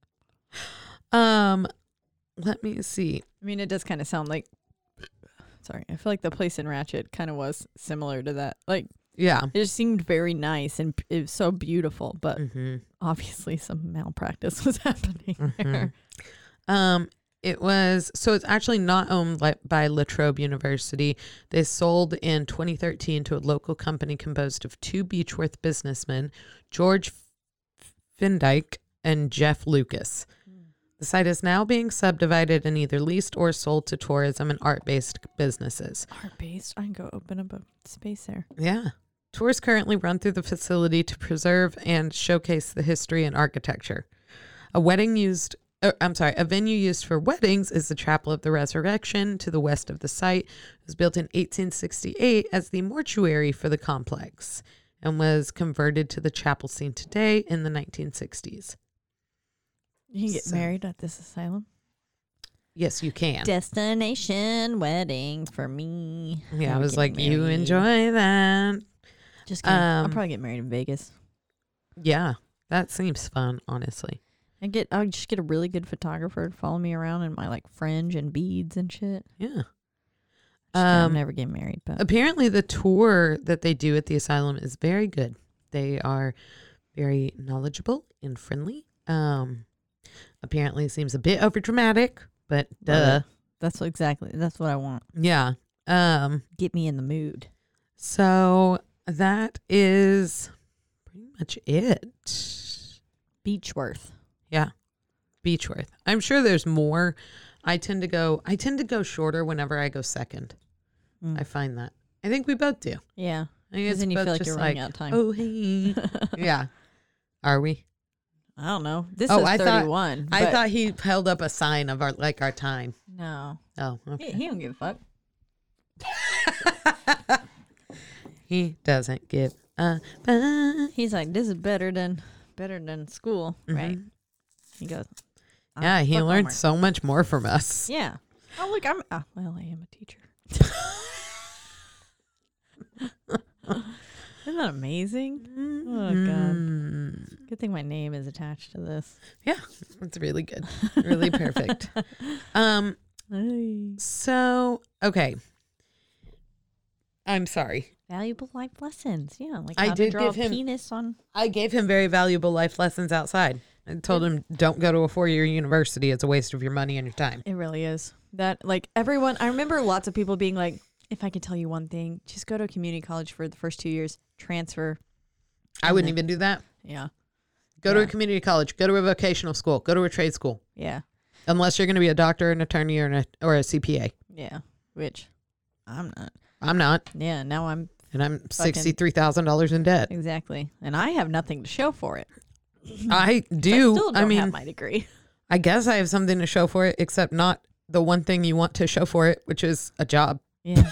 Um, let me see. I mean, it does kind of sound like, sorry, I feel like the place in Ratchet kind of was similar to that. Like, Yeah. it just seemed very nice and p- it was so beautiful, but Mm-hmm. obviously some malpractice was happening Mhm. there. Um, it was, so it's actually not owned like by La Trobe University. They sold in twenty thirteen to a local company composed of two Beechworth businessmen, George Findyke and Jeff Lucas. The site is now being subdivided and either leased or sold to tourism and art-based businesses. Art based. I can go open up a space there. Yeah. Tours currently run through the facility to preserve and showcase the history and architecture. A wedding used, uh, I'm sorry, a venue used for weddings is the Chapel of the Resurrection to the west of the site. It was built in eighteen sixty-eight as the mortuary for the complex and was converted to the chapel seen today in the nineteen sixties. You can get So- married at this asylum. Yes, you can. Destination wedding for me. Yeah, I I'm was getting like, you married. enjoy that. Just kidding. I'll Um, probably get married in Vegas. Yeah, that seems fun, honestly. I get. I'll just get a really good photographer to follow me around in my like fringe and beads and shit. Yeah. Just kidding, I'm Um, never getting married, but Apparently, the tour that they do at the asylum is very good. They are very knowledgeable and friendly. Um, apparently, it seems a bit overdramatic, but duh. Love that's what exactly. That's what I want. Yeah. Um, Get me in the mood. so that is pretty much it. Beechworth. Yeah. Beechworth. I'm sure there's more. I tend to go, I tend to go shorter whenever I go second. Mm. I find that. I think we both do. Yeah. I think 'Cause it's then you both feel like just you're running out of time. Oh, hey. Yeah. Are we? I don't know. This Oh, is I thought- thirty-one. I but thought he held up a sign of our like our time. no. Oh, He, okay. he don't give a fuck. He doesn't give a fuck. He's like, this is better than better than school, right? Mhm. He goes. "Ah, Yeah, he fuck learned homework." so much more from us. Yeah. Oh look, I'm. Uh, well, I am a teacher. Isn't that amazing? Oh god. Mm. Good thing my name is attached to this. Yeah, it's really good. Really perfect. Um. Hey. So okay. I'm sorry. Valuable life lessons. Yeah, like I how did to draw give a him- penis on. I gave him very valuable life lessons outside. I told him, don't go to a four-year university. It's a waste of your money and your time. It really is. That like everyone. I remember lots of people being like, "If I could tell you one thing, just go to a community college for the first two years, transfer." I wouldn't then- even do that. Yeah, Go to a Yeah. community college. Go to a vocational school. Go to a trade school. yeah, Unless you're going to be a doctor, an attorney, or, an, or a C P A. yeah. Which I'm not. I'm not. Yeah, now I'm And I'm sixty-three thousand dollars in debt. exactly. And I have nothing to show for it. I I do. still don't I mean, have my degree. I guess I have something to show for it, except not the one thing you want to show for it, which is a job. Yeah.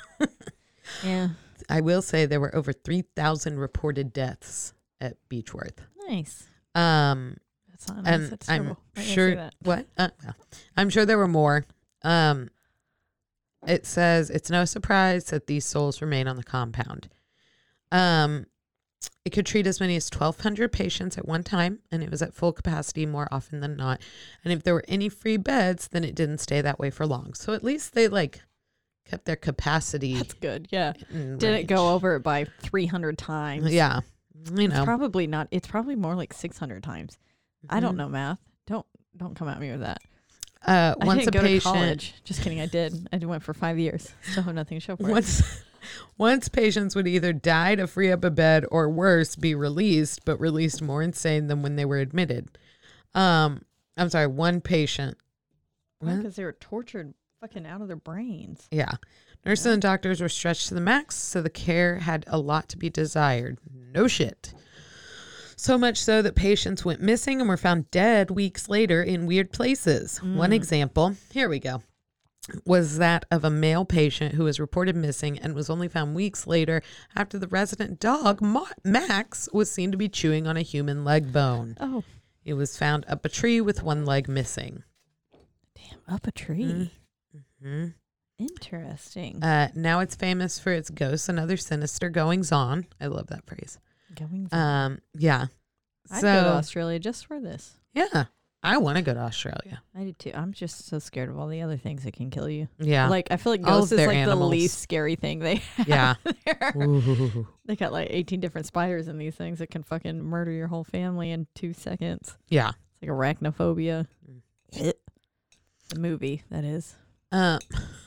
Yeah. I will say there were over three thousand reported deaths at Beechworth. Nice. Um, That's not nice. and That's I'm terrible. Why did I say sure that? what uh, well, I'm sure there were more. Um, it says it's no surprise that these souls remain on the compound. Um, it could treat as many as twelve hundred patients at one time, and it was at full capacity more often than not. And if there were any free beds, then it didn't stay that way for long. So at least they like kept their capacity. That's good. Yeah. in Didn't range. go over it by three hundred times. Yeah, you It's know. probably not. It's probably more like six hundred times. I don't Mhm. know math. Don't don't come at me with that. Uh, I once didn't a go patient, to college. Just kidding. I did. I went for five years. Still have nothing to show for it. once, once patients would either die to free up a bed or worse, be released, but released more insane than when they were admitted. Um, I'm sorry, one patient. What? Because they were tortured fucking out of their brains. Yeah. Nurses and doctors were stretched to the max, so the care had a lot to be desired. No shit. So much so that patients went missing and were found dead weeks later in weird places. One example, here we go, was that of a male patient who was reported missing and was only found weeks later after the resident dog, Ma- Max, was seen to be chewing on a human leg bone. Oh, It was found up a tree with one leg missing. damn. Up a tree. Hmm. Interesting. Uh, now it's famous for its ghosts and other sinister goings on. I love that phrase. Going. Um, yeah. I'd So, go to Australia just for this. yeah, I want to go to Australia. I do too. I'm just so scared of all the other things that can kill you. Yeah. Like I feel like All ghosts of is their like animals. the least scary thing they have Yeah. there. Ooh. They got like eighteen different spiders in these things that can fucking murder your whole family in two seconds. Yeah. It's like arachnophobia. Mm. The movie, that is. Uh,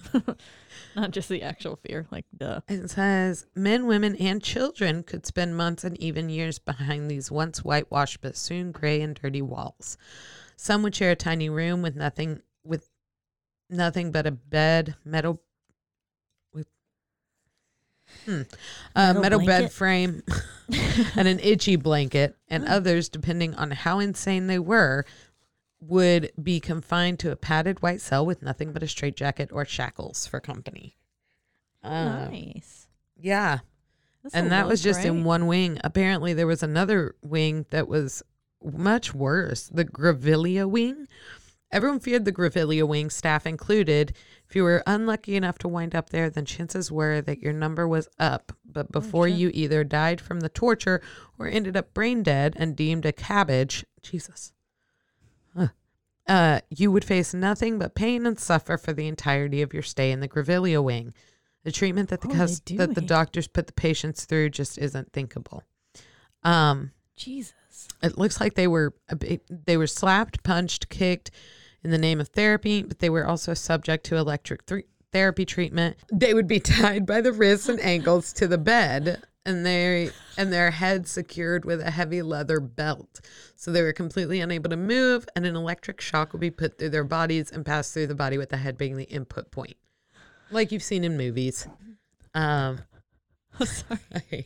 Not just the actual fear. Like, duh. it says men, women, and children could spend months and even years behind these once whitewashed but soon gray and dirty walls. Some would share a tiny room with nothing with nothing but a bed, metal with hmm, a Metal metal bed blanket? frame, and an itchy blanket. And others, depending on how insane they were, would be confined to a padded white cell with nothing but a straitjacket or shackles for company. Uh, Nice. Yeah. That's And a that low was just in grade. one wing. Apparently, there was another wing that was much worse, the Grevillea wing. Everyone feared the Grevillea wing, staff included. If you were unlucky enough to wind up there, then chances were that your number was up. But before shit. you either died from the torture or ended up brain dead and deemed a cabbage, Jesus, Huh. uh, you would face nothing but pain and suffer for the entirety of your stay in the Grevillea wing. The treatment that the What are they cus- that the doing? doctors put the patients through just isn't thinkable. Um, Jesus. it looks like they were a bit- they were slapped, punched, kicked in the name of therapy, but they were also subject to electric th- therapy treatment. They would be tied by the wrists and ankles to the bed, and they and their heads secured with a heavy leather belt. So they were completely unable to move, and an electric shock would be put through their bodies and pass through the body with the head being the input point, like you've seen in movies. Um, Sorry.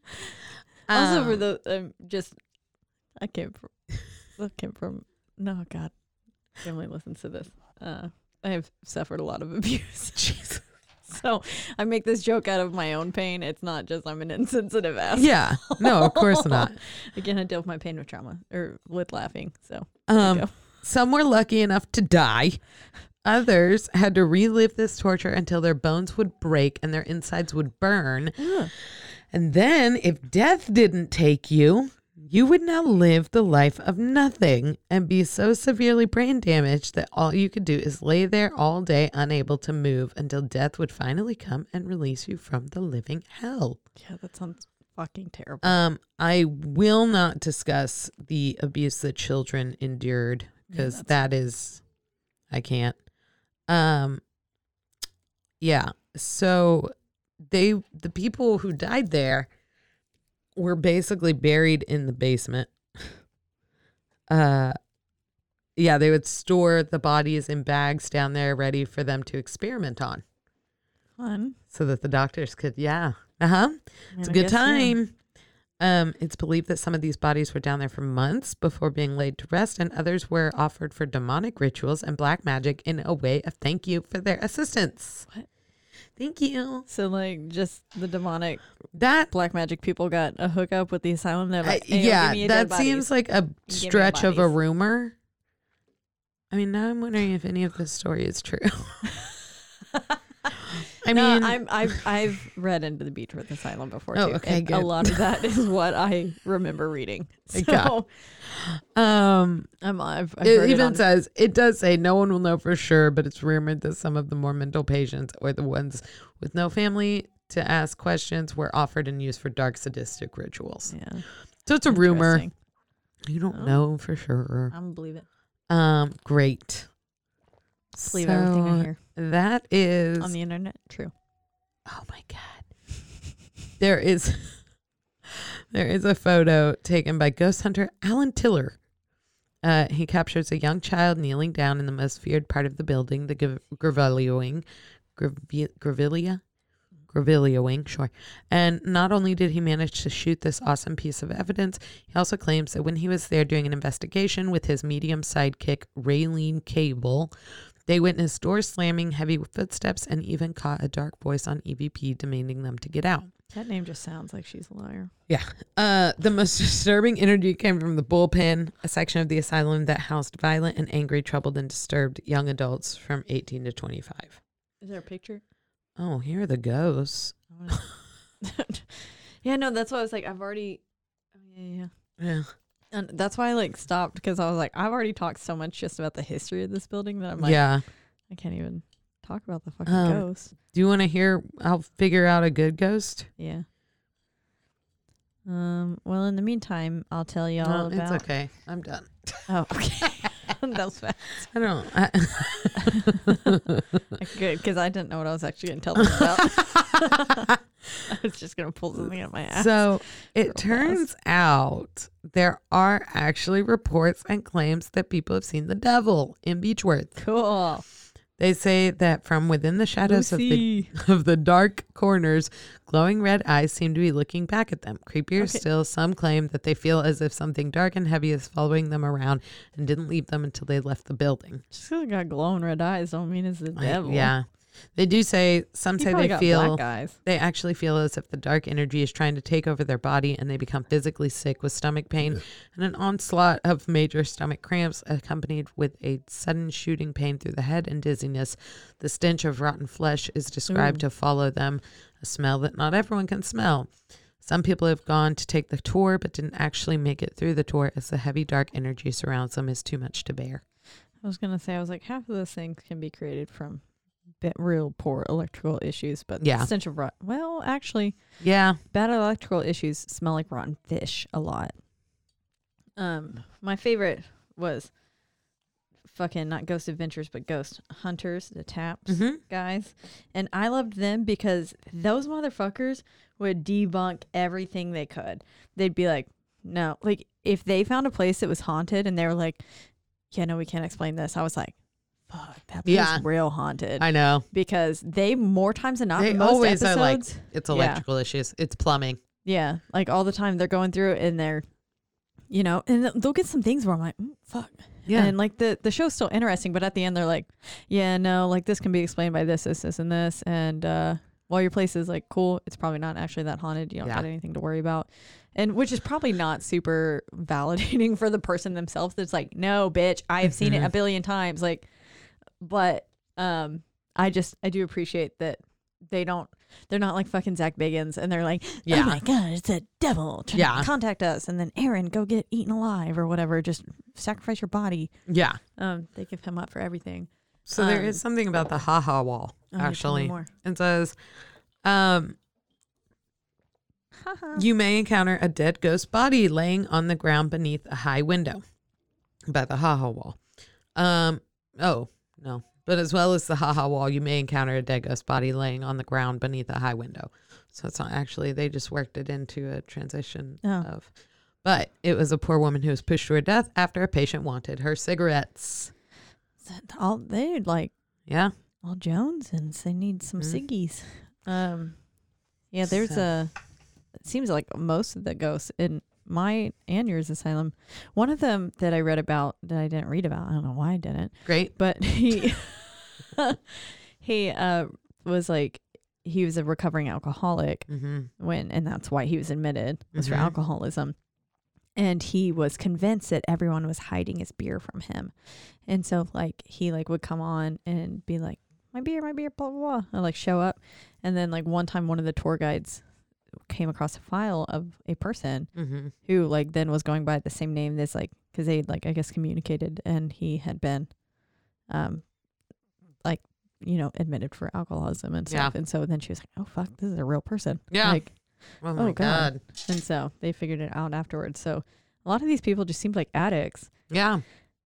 Also, for um, the um, just, I came from, I came from. No, God, family listens to this. Uh, I have suffered a lot of abuse. Jesus. So I make this joke out of my own pain. It's not just I'm an insensitive ass. Yeah, no, of course not. Again, I deal with my pain with trauma or with laughing. So there you Um, go. some were lucky enough to die. Others had to relive this torture until their bones would break and their insides would burn. Ugh. And then, if death didn't take you, you would now live the life of nothing and be so severely brain damaged that all you could do is lay there all day unable to move until death would finally come and release you from the living hell. Yeah, that sounds fucking terrible. Um, I will not discuss the abuse that children endured because that's- that is, I can't. Um, yeah. So they, the people who died there were basically buried in the basement. Uh, yeah, they would store the bodies in bags down there ready for them to experiment on. Fun. so that the doctors could, yeah. Uh-huh. It's a I good guess, yeah. time. Um, it's believed that some of these bodies were down there for months before being laid to rest, and others were offered for demonic rituals and black magic in a way of thank you for their assistance. What? Thank you. So like just the demonic That, black magic people got a hookup with the asylum. They're I, like, hey, yo, yeah, give me your dead that seems bodies. like a me stretch of a bodies. rumor. I mean, now I'm wondering if any of this story is true. I no, mean, I'm, I've I've read Into the Beechworth Asylum before Oh, too. okay, and good. A lot of that is what I remember reading. Thank So um, I'm, I've, I've it heard even it on, says, it does say no one will know for sure, but it's rumored that some of the more mental patients or the ones with no family to ask questions were offered and used for dark sadistic rituals. yeah, So it's a rumor. interesting. You don't Oh. know for sure. I'm gonna believe it. Um, great. Believe everything I So hear that is on the internet. True. Oh my God. There is there is a photo taken by ghost hunter Alan Tiller. Uh, he captures a young child kneeling down in the most feared part of the building, the Grav- Gravelia wing. Gravi- Gravelia? Gravelia wing, sure. And not only did he manage to shoot this awesome piece of evidence, he also claims that when he was there doing an investigation with his medium sidekick, Raylene Cable, they witnessed doors slamming, heavy footsteps, and even caught a dark voice on E V P demanding them to get out. That name just sounds like she's a liar. Yeah. Uh, the most disturbing energy came from the bullpen, a section of the asylum that housed violent and angry, troubled, and disturbed young adults from eighteen to twenty-five. Is there a picture? Oh, here are the ghosts. I wanna- yeah, no, that's why I was like, I've already. Oh, yeah, yeah. Yeah. And that's why I like stopped because I was like, I've already talked so much just about the history of this building that I'm like, yeah. I can't even talk about the fucking Um, ghost. Do you want to hear? I'll figure out a good ghost. Yeah. Um. Well, in the meantime, I'll tell you all No, about. it's okay. I'm done. Oh, okay. That was fast. I don't. I, Good, because I didn't know what I was actually going to tell them about. I was just going to pull something out of my ass. so real it turns out there are actually reports and claims that people have seen the devil in Beechworth. Cool. They say that from within the shadows of the Lucy. of the dark corners, glowing red eyes seem to be looking back at them. Creepier Okay. still, some claim that they feel as if something dark and heavy is following them around and didn't leave them until they left the building. Just because I got glowing red eyes don't mean it's the I- devil. yeah. They do say, some He say probably they got feel, black eyes. they actually feel as if the dark energy is trying to take over their body and they become physically sick with stomach pain and an onslaught of major stomach cramps accompanied with a sudden shooting pain through the head and dizziness. The stench of rotten flesh is described Ooh. to follow them, a smell that not everyone can smell. Some people have gone to take the tour but didn't actually make it through the tour as the heavy dark energy surrounds them is too much to bear. I was going to say, I was like, half of those things can be created from bit real poor electrical issues, but Yeah. the stench of rot. Well, actually, Yeah. bad electrical issues smell like rotten fish a lot. Um, my favorite was fucking not Ghost Adventures, but Ghost Hunters, the Taps Mhm. guys, and I loved them because those motherfuckers would debunk everything they could. They'd be like, no, like if they found a place that was haunted and they were like, yeah, no, we can't explain this. I was like, fuck, that place Yeah. is real haunted. I know. Because they more times than not, They most always are like, episodes, it's Yeah. electrical issues. It's plumbing. yeah, like all the time they're going through it and they're, you know, and th- they'll get some things where I'm like, mm, fuck. Yeah. And like the, the show's still interesting, but at the end they're like, yeah, no, like this can be explained by this, this, this, and this. And uh, while your place is like cool, it's probably not actually that haunted. You don't Yeah. got anything to worry about. And which is probably not super validating for the person themselves. That's like, no, bitch, I have seen it a Mhm. billion times. Like, but um, I just, I do appreciate that they don't, they're not like fucking Zach Biggins and they're like, Yeah. oh my God, it's a devil trying Yeah. to contact us. And then Aaron, go get eaten alive or whatever. Just sacrifice your body. Yeah. Um, they give him up for everything. So there Um, is something about the haha wall, Oh, yeah, tell me actually. more. It says, um, you may encounter a dead ghost body laying on the ground beneath a high window by the haha wall. Um, oh, no. But as well as the haha wall, you may encounter a dead ghost body laying on the ground beneath a high window. So it's not actually, they just worked it into a transition Oh. of. But it was a poor woman who was pushed to her death after a patient wanted her cigarettes. All they like, Yeah. all Jones and they need some Mhm. ciggies. Um, yeah, there's So- a. It seems like most of the ghosts in my and yours asylum. One of them that I read about that I didn't read about. I don't know why I didn't. Great. But he he uh was like he was a recovering alcoholic Mm-hmm. when, and that's why he was admitted was Mhm. for alcoholism. And he was convinced that everyone was hiding his beer from him. And so like he like would come on and be like, my beer, my beer, blah, blah, blah. And like show up. And then like one time one of the tour guides came across a file of a person Mm-hmm. who like then was going by the same name as like, cause they like, I guess communicated, and he had been, um, like, you know, admitted for alcoholism and stuff. Yeah. And so then she was like, oh fuck, this is a real person. Yeah. Like, Oh my oh, God. God. and so they figured it out afterwards. So a lot of these people just seemed like addicts, Yeah.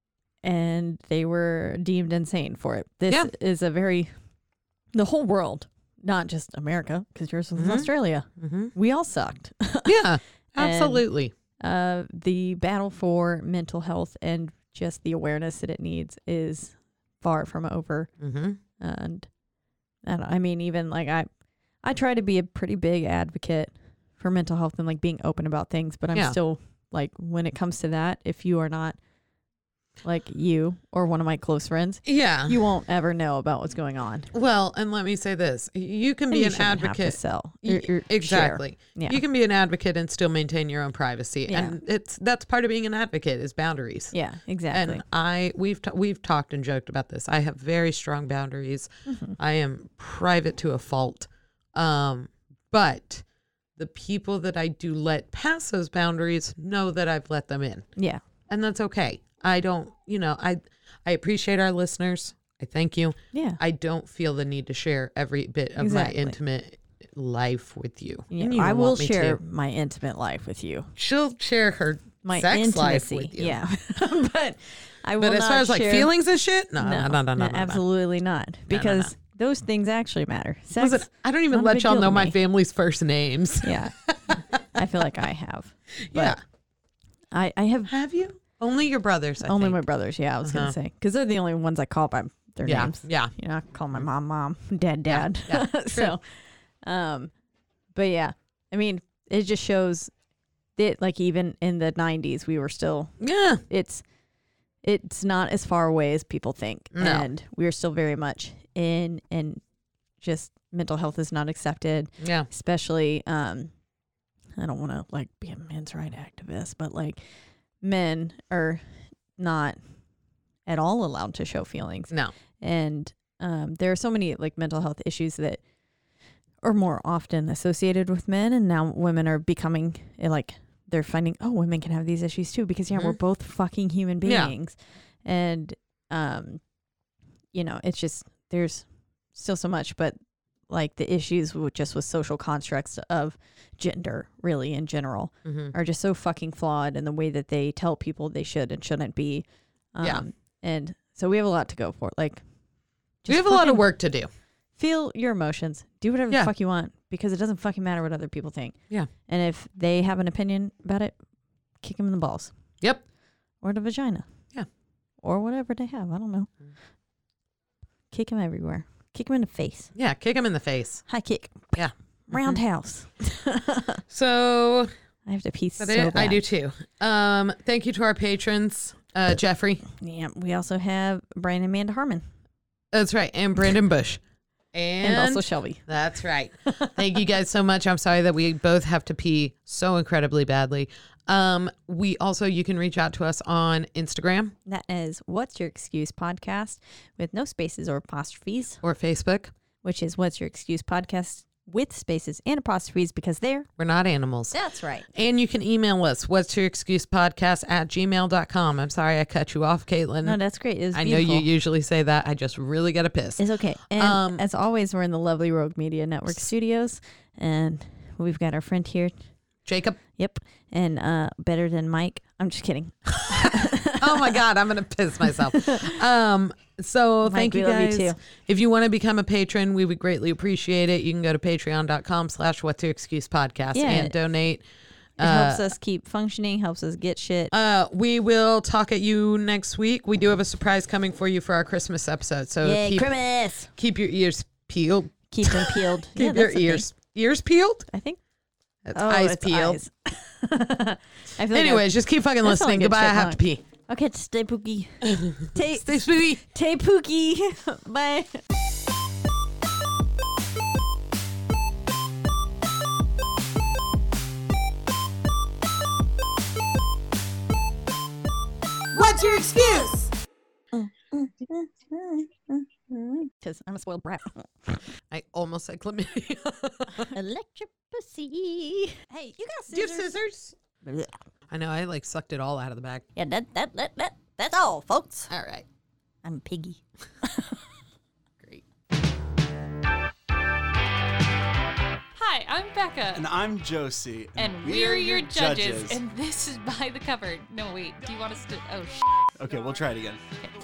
and they were deemed insane for it. This Yeah. is a very, the whole world, not just America, because yours was Mhm. Australia. Mm-hmm. We all sucked. Yeah. And- Absolutely. uh, the battle for mental health and just the awareness that it needs is far from over. Mm-hmm. And, and I mean, even like I, I try to be a pretty big advocate for mental health and like being open about things, but I'm Yeah. still like, when it comes to that, if you are not like you or one of my close friends, Yeah. you won't ever know about what's going on. Well, and let me say this: you can And be you an shouldn't have to advocate. sell. Y- Your- your share. exactly. Yeah. You can be an advocate and still maintain your own privacy, Yeah. and it's that's part of being an advocate is boundaries. Yeah, exactly. And I we've t- we've talked and joked about this. I have very strong boundaries. Mm-hmm. I am private to a fault, um, but the people that I do let pass those boundaries know that I've let them in, Yeah. and that's okay. I don't, you know, I I appreciate our listeners. I thank you. Yeah. I don't feel the need to share every bit of Exactly. my intimate life with you. Yeah, And you I don't will want me share to. my intimate life with you. She'll share her My sex life intimacy. with you. Yeah. but I will But as not far as like share, feelings and shit, no, no, no, no, no, no, no, no. absolutely not. Because those things actually matter. Sex, Listen, I don't even not a let big y'all deal know to my me. family's first names. yeah. I feel like I have. But Yeah. I, I have Have you? Only your brothers, I only think. my brothers. Yeah, I was Uh-huh. going to say. Because they're the only ones I call by their Yeah, names. yeah. You know, I call my mom, mom, dad, dad. yeah, true. so, um, but yeah, I mean, it just shows that like even in the nineties, we were still, Yeah. it's, it's not as far away as people think. No. And we're still very much in, and just mental health is not accepted, Yeah. especially, um, I don't want to like be a men's rights activist, but like men are not at all allowed to show feelings. No. And um, there are so many like mental health issues that are more often associated with men, and now women are becoming eh, like they're finding, oh, women can have these issues too, because yeah, we're Mhm. both fucking human Yeah. beings. And um you know, it's just there's still so much, but like the issues with just with social constructs of gender really in general hmm are just so fucking flawed in the way that they tell people they should and shouldn't be. Um, Yeah. And so we have a lot to go for. Like, We just have a lot of fucking work to do. Feel your emotions. Do whatever Yeah. the fuck you want, because it doesn't fucking matter what other people think. Yeah. And if they have an opinion about it, kick them in the balls Yep. or the vagina. Yeah. Or whatever they have. I don't know. Kick them everywhere. Kick them in the face. Yeah. Kick him in the face. High kick. Yeah. Roundhouse. So I have to pee so that it? bad. I do too. Um, thank you to our patrons, uh, Jeffrey. Yeah. We also have Brian and Amanda Harmon. That's right, and Brandon Bush, and, And, also Shelby. that's right. Thank you guys so much. I'm sorry that we both have to pee so incredibly badly. Um, we also you can reach out to us on Instagram That is What's Your Excuse podcast with no spaces or apostrophes, or Facebook. which is What's Your Excuse podcast with spaces and apostrophes, because there. We're not animals. That's right. And you can email us, what's your excuse podcast at gmail dot com. I'm sorry I cut you off, Caitlin. No, that's great. It was I know beautiful. you usually say that. I just really got to piss. It's okay. And Um, as always, we're in the lovely Rogue Media Network studios, and we've got our friend here. Jacob. Yep. And uh, better than Mike. I'm just kidding. Oh my God, I'm going to piss myself. Um, so Mike, thank we you love you guys. too. If you want to become a patron, we would greatly appreciate it. You can go to patreon dot com slash what's your excuse podcast Yeah. and donate. It helps us keep functioning, helps us get shit. Uh, we will talk at you next week. We do have a surprise coming for you for our Christmas episode. So Yay, keep, Christmas! keep your ears peeled. Keep them peeled. Keep Yeah, your that's the ears ears peeled. thing. I think. That's Oh, eyes it's peeled. eyes. I feel like Anyways, just keep fucking That's listening. not a good Goodbye. I shit have to pee. I- okay, stay pookie. Tay, Stay spooky. Tay pookie. Bye. What's your excuse? Because I'm a spoiled brat. I almost said chlamydia. Electric pussy. Hey, you got Do you scissors? have scissors? I know. I like sucked it all out of the bag. Yeah, that, that, that, that, that's all, folks. All right. I'm a piggy. Great. Hi, I'm Becca. And I'm Josie. And we're your judges, and this is By the Cover. No, wait, do you want us to? Oh, sh. Okay, we'll try it again.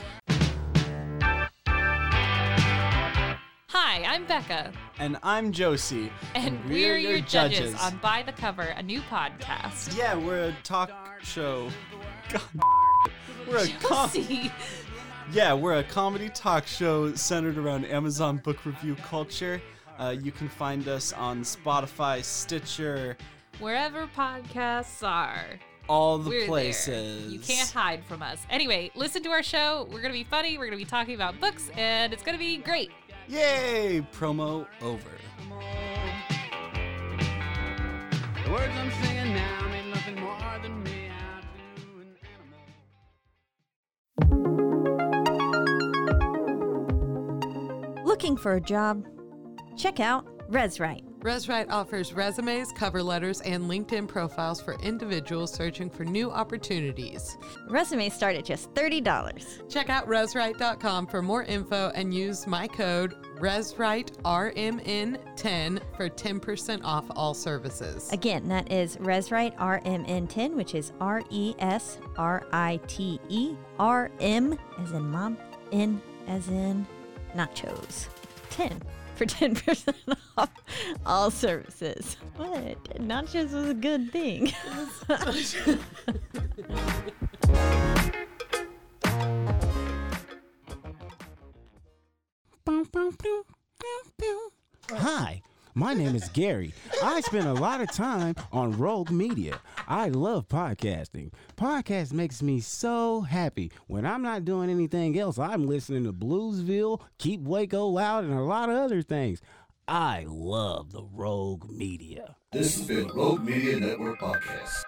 Hi, I'm Becca. And I'm Josie. And, we're, your judges. on By the Cover, a new podcast. Yeah, we're a talk show. God. We're a com- Josie. Yeah, we're a comedy talk show centered around Amazon book review culture. Uh, you can find us on Spotify, Stitcher, Wherever podcasts are. all the We're places. there. You can't hide from us. Anyway, listen to our show. We're going to be funny. We're going to be talking about books, and it's going to be great. Yay! Promo over. The words I'm singing now mean nothing more than me out to an animal. Looking for a job? Check out ResWrite. ResWrite offers resumes, cover letters, and LinkedIn profiles for individuals searching for new opportunities. Resumes start at just thirty dollars. Check out reswrite dot com for more info and use my code ResWrite R M N ten for ten percent off all services. Again, that is ResWrite R M N ten, which is R E S R I T E R M as in mom, N as in nachos. ten for ten percent off all services. What? Nachos was a good thing. Hi, my name is Gary. I spend a lot of time on Rogue Media. I love podcasting. Podcast makes me so happy. When I'm not doing anything else, I'm listening to Bluesville, Keep Waco Loud, and a lot of other things. I love the Rogue Media. This has been Rogue Media Network Podcast.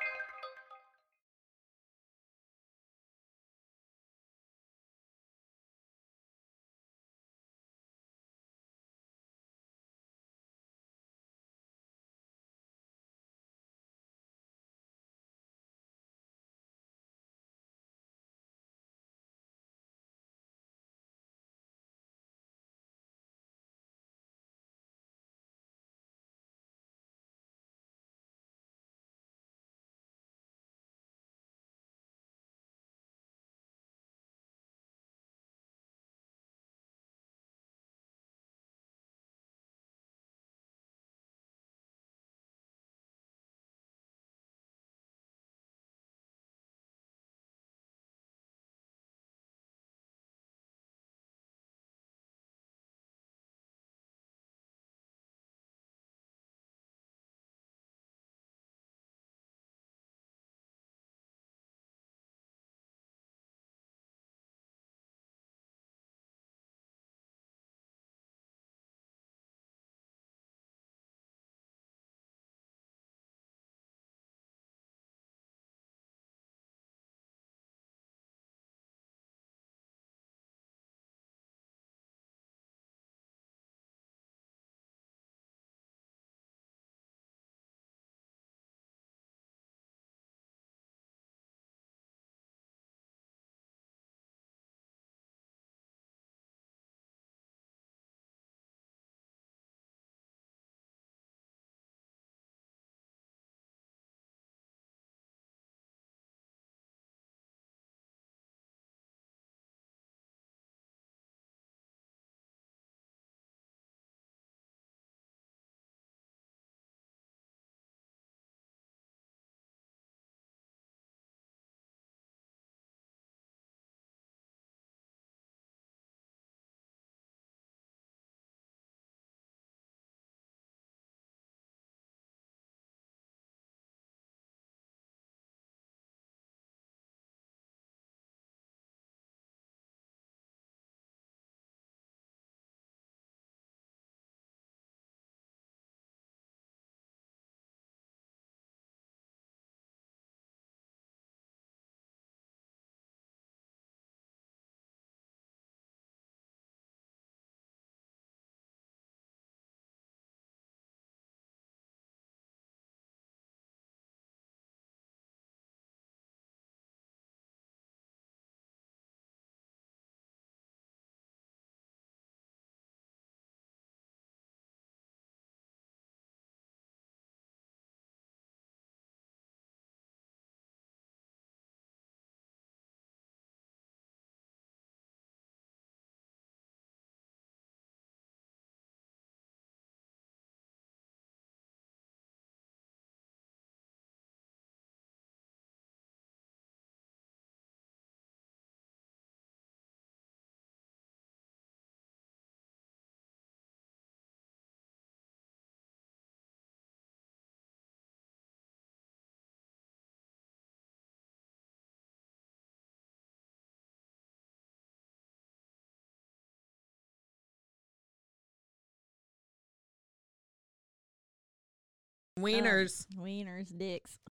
Wieners. Um, wieners, dicks.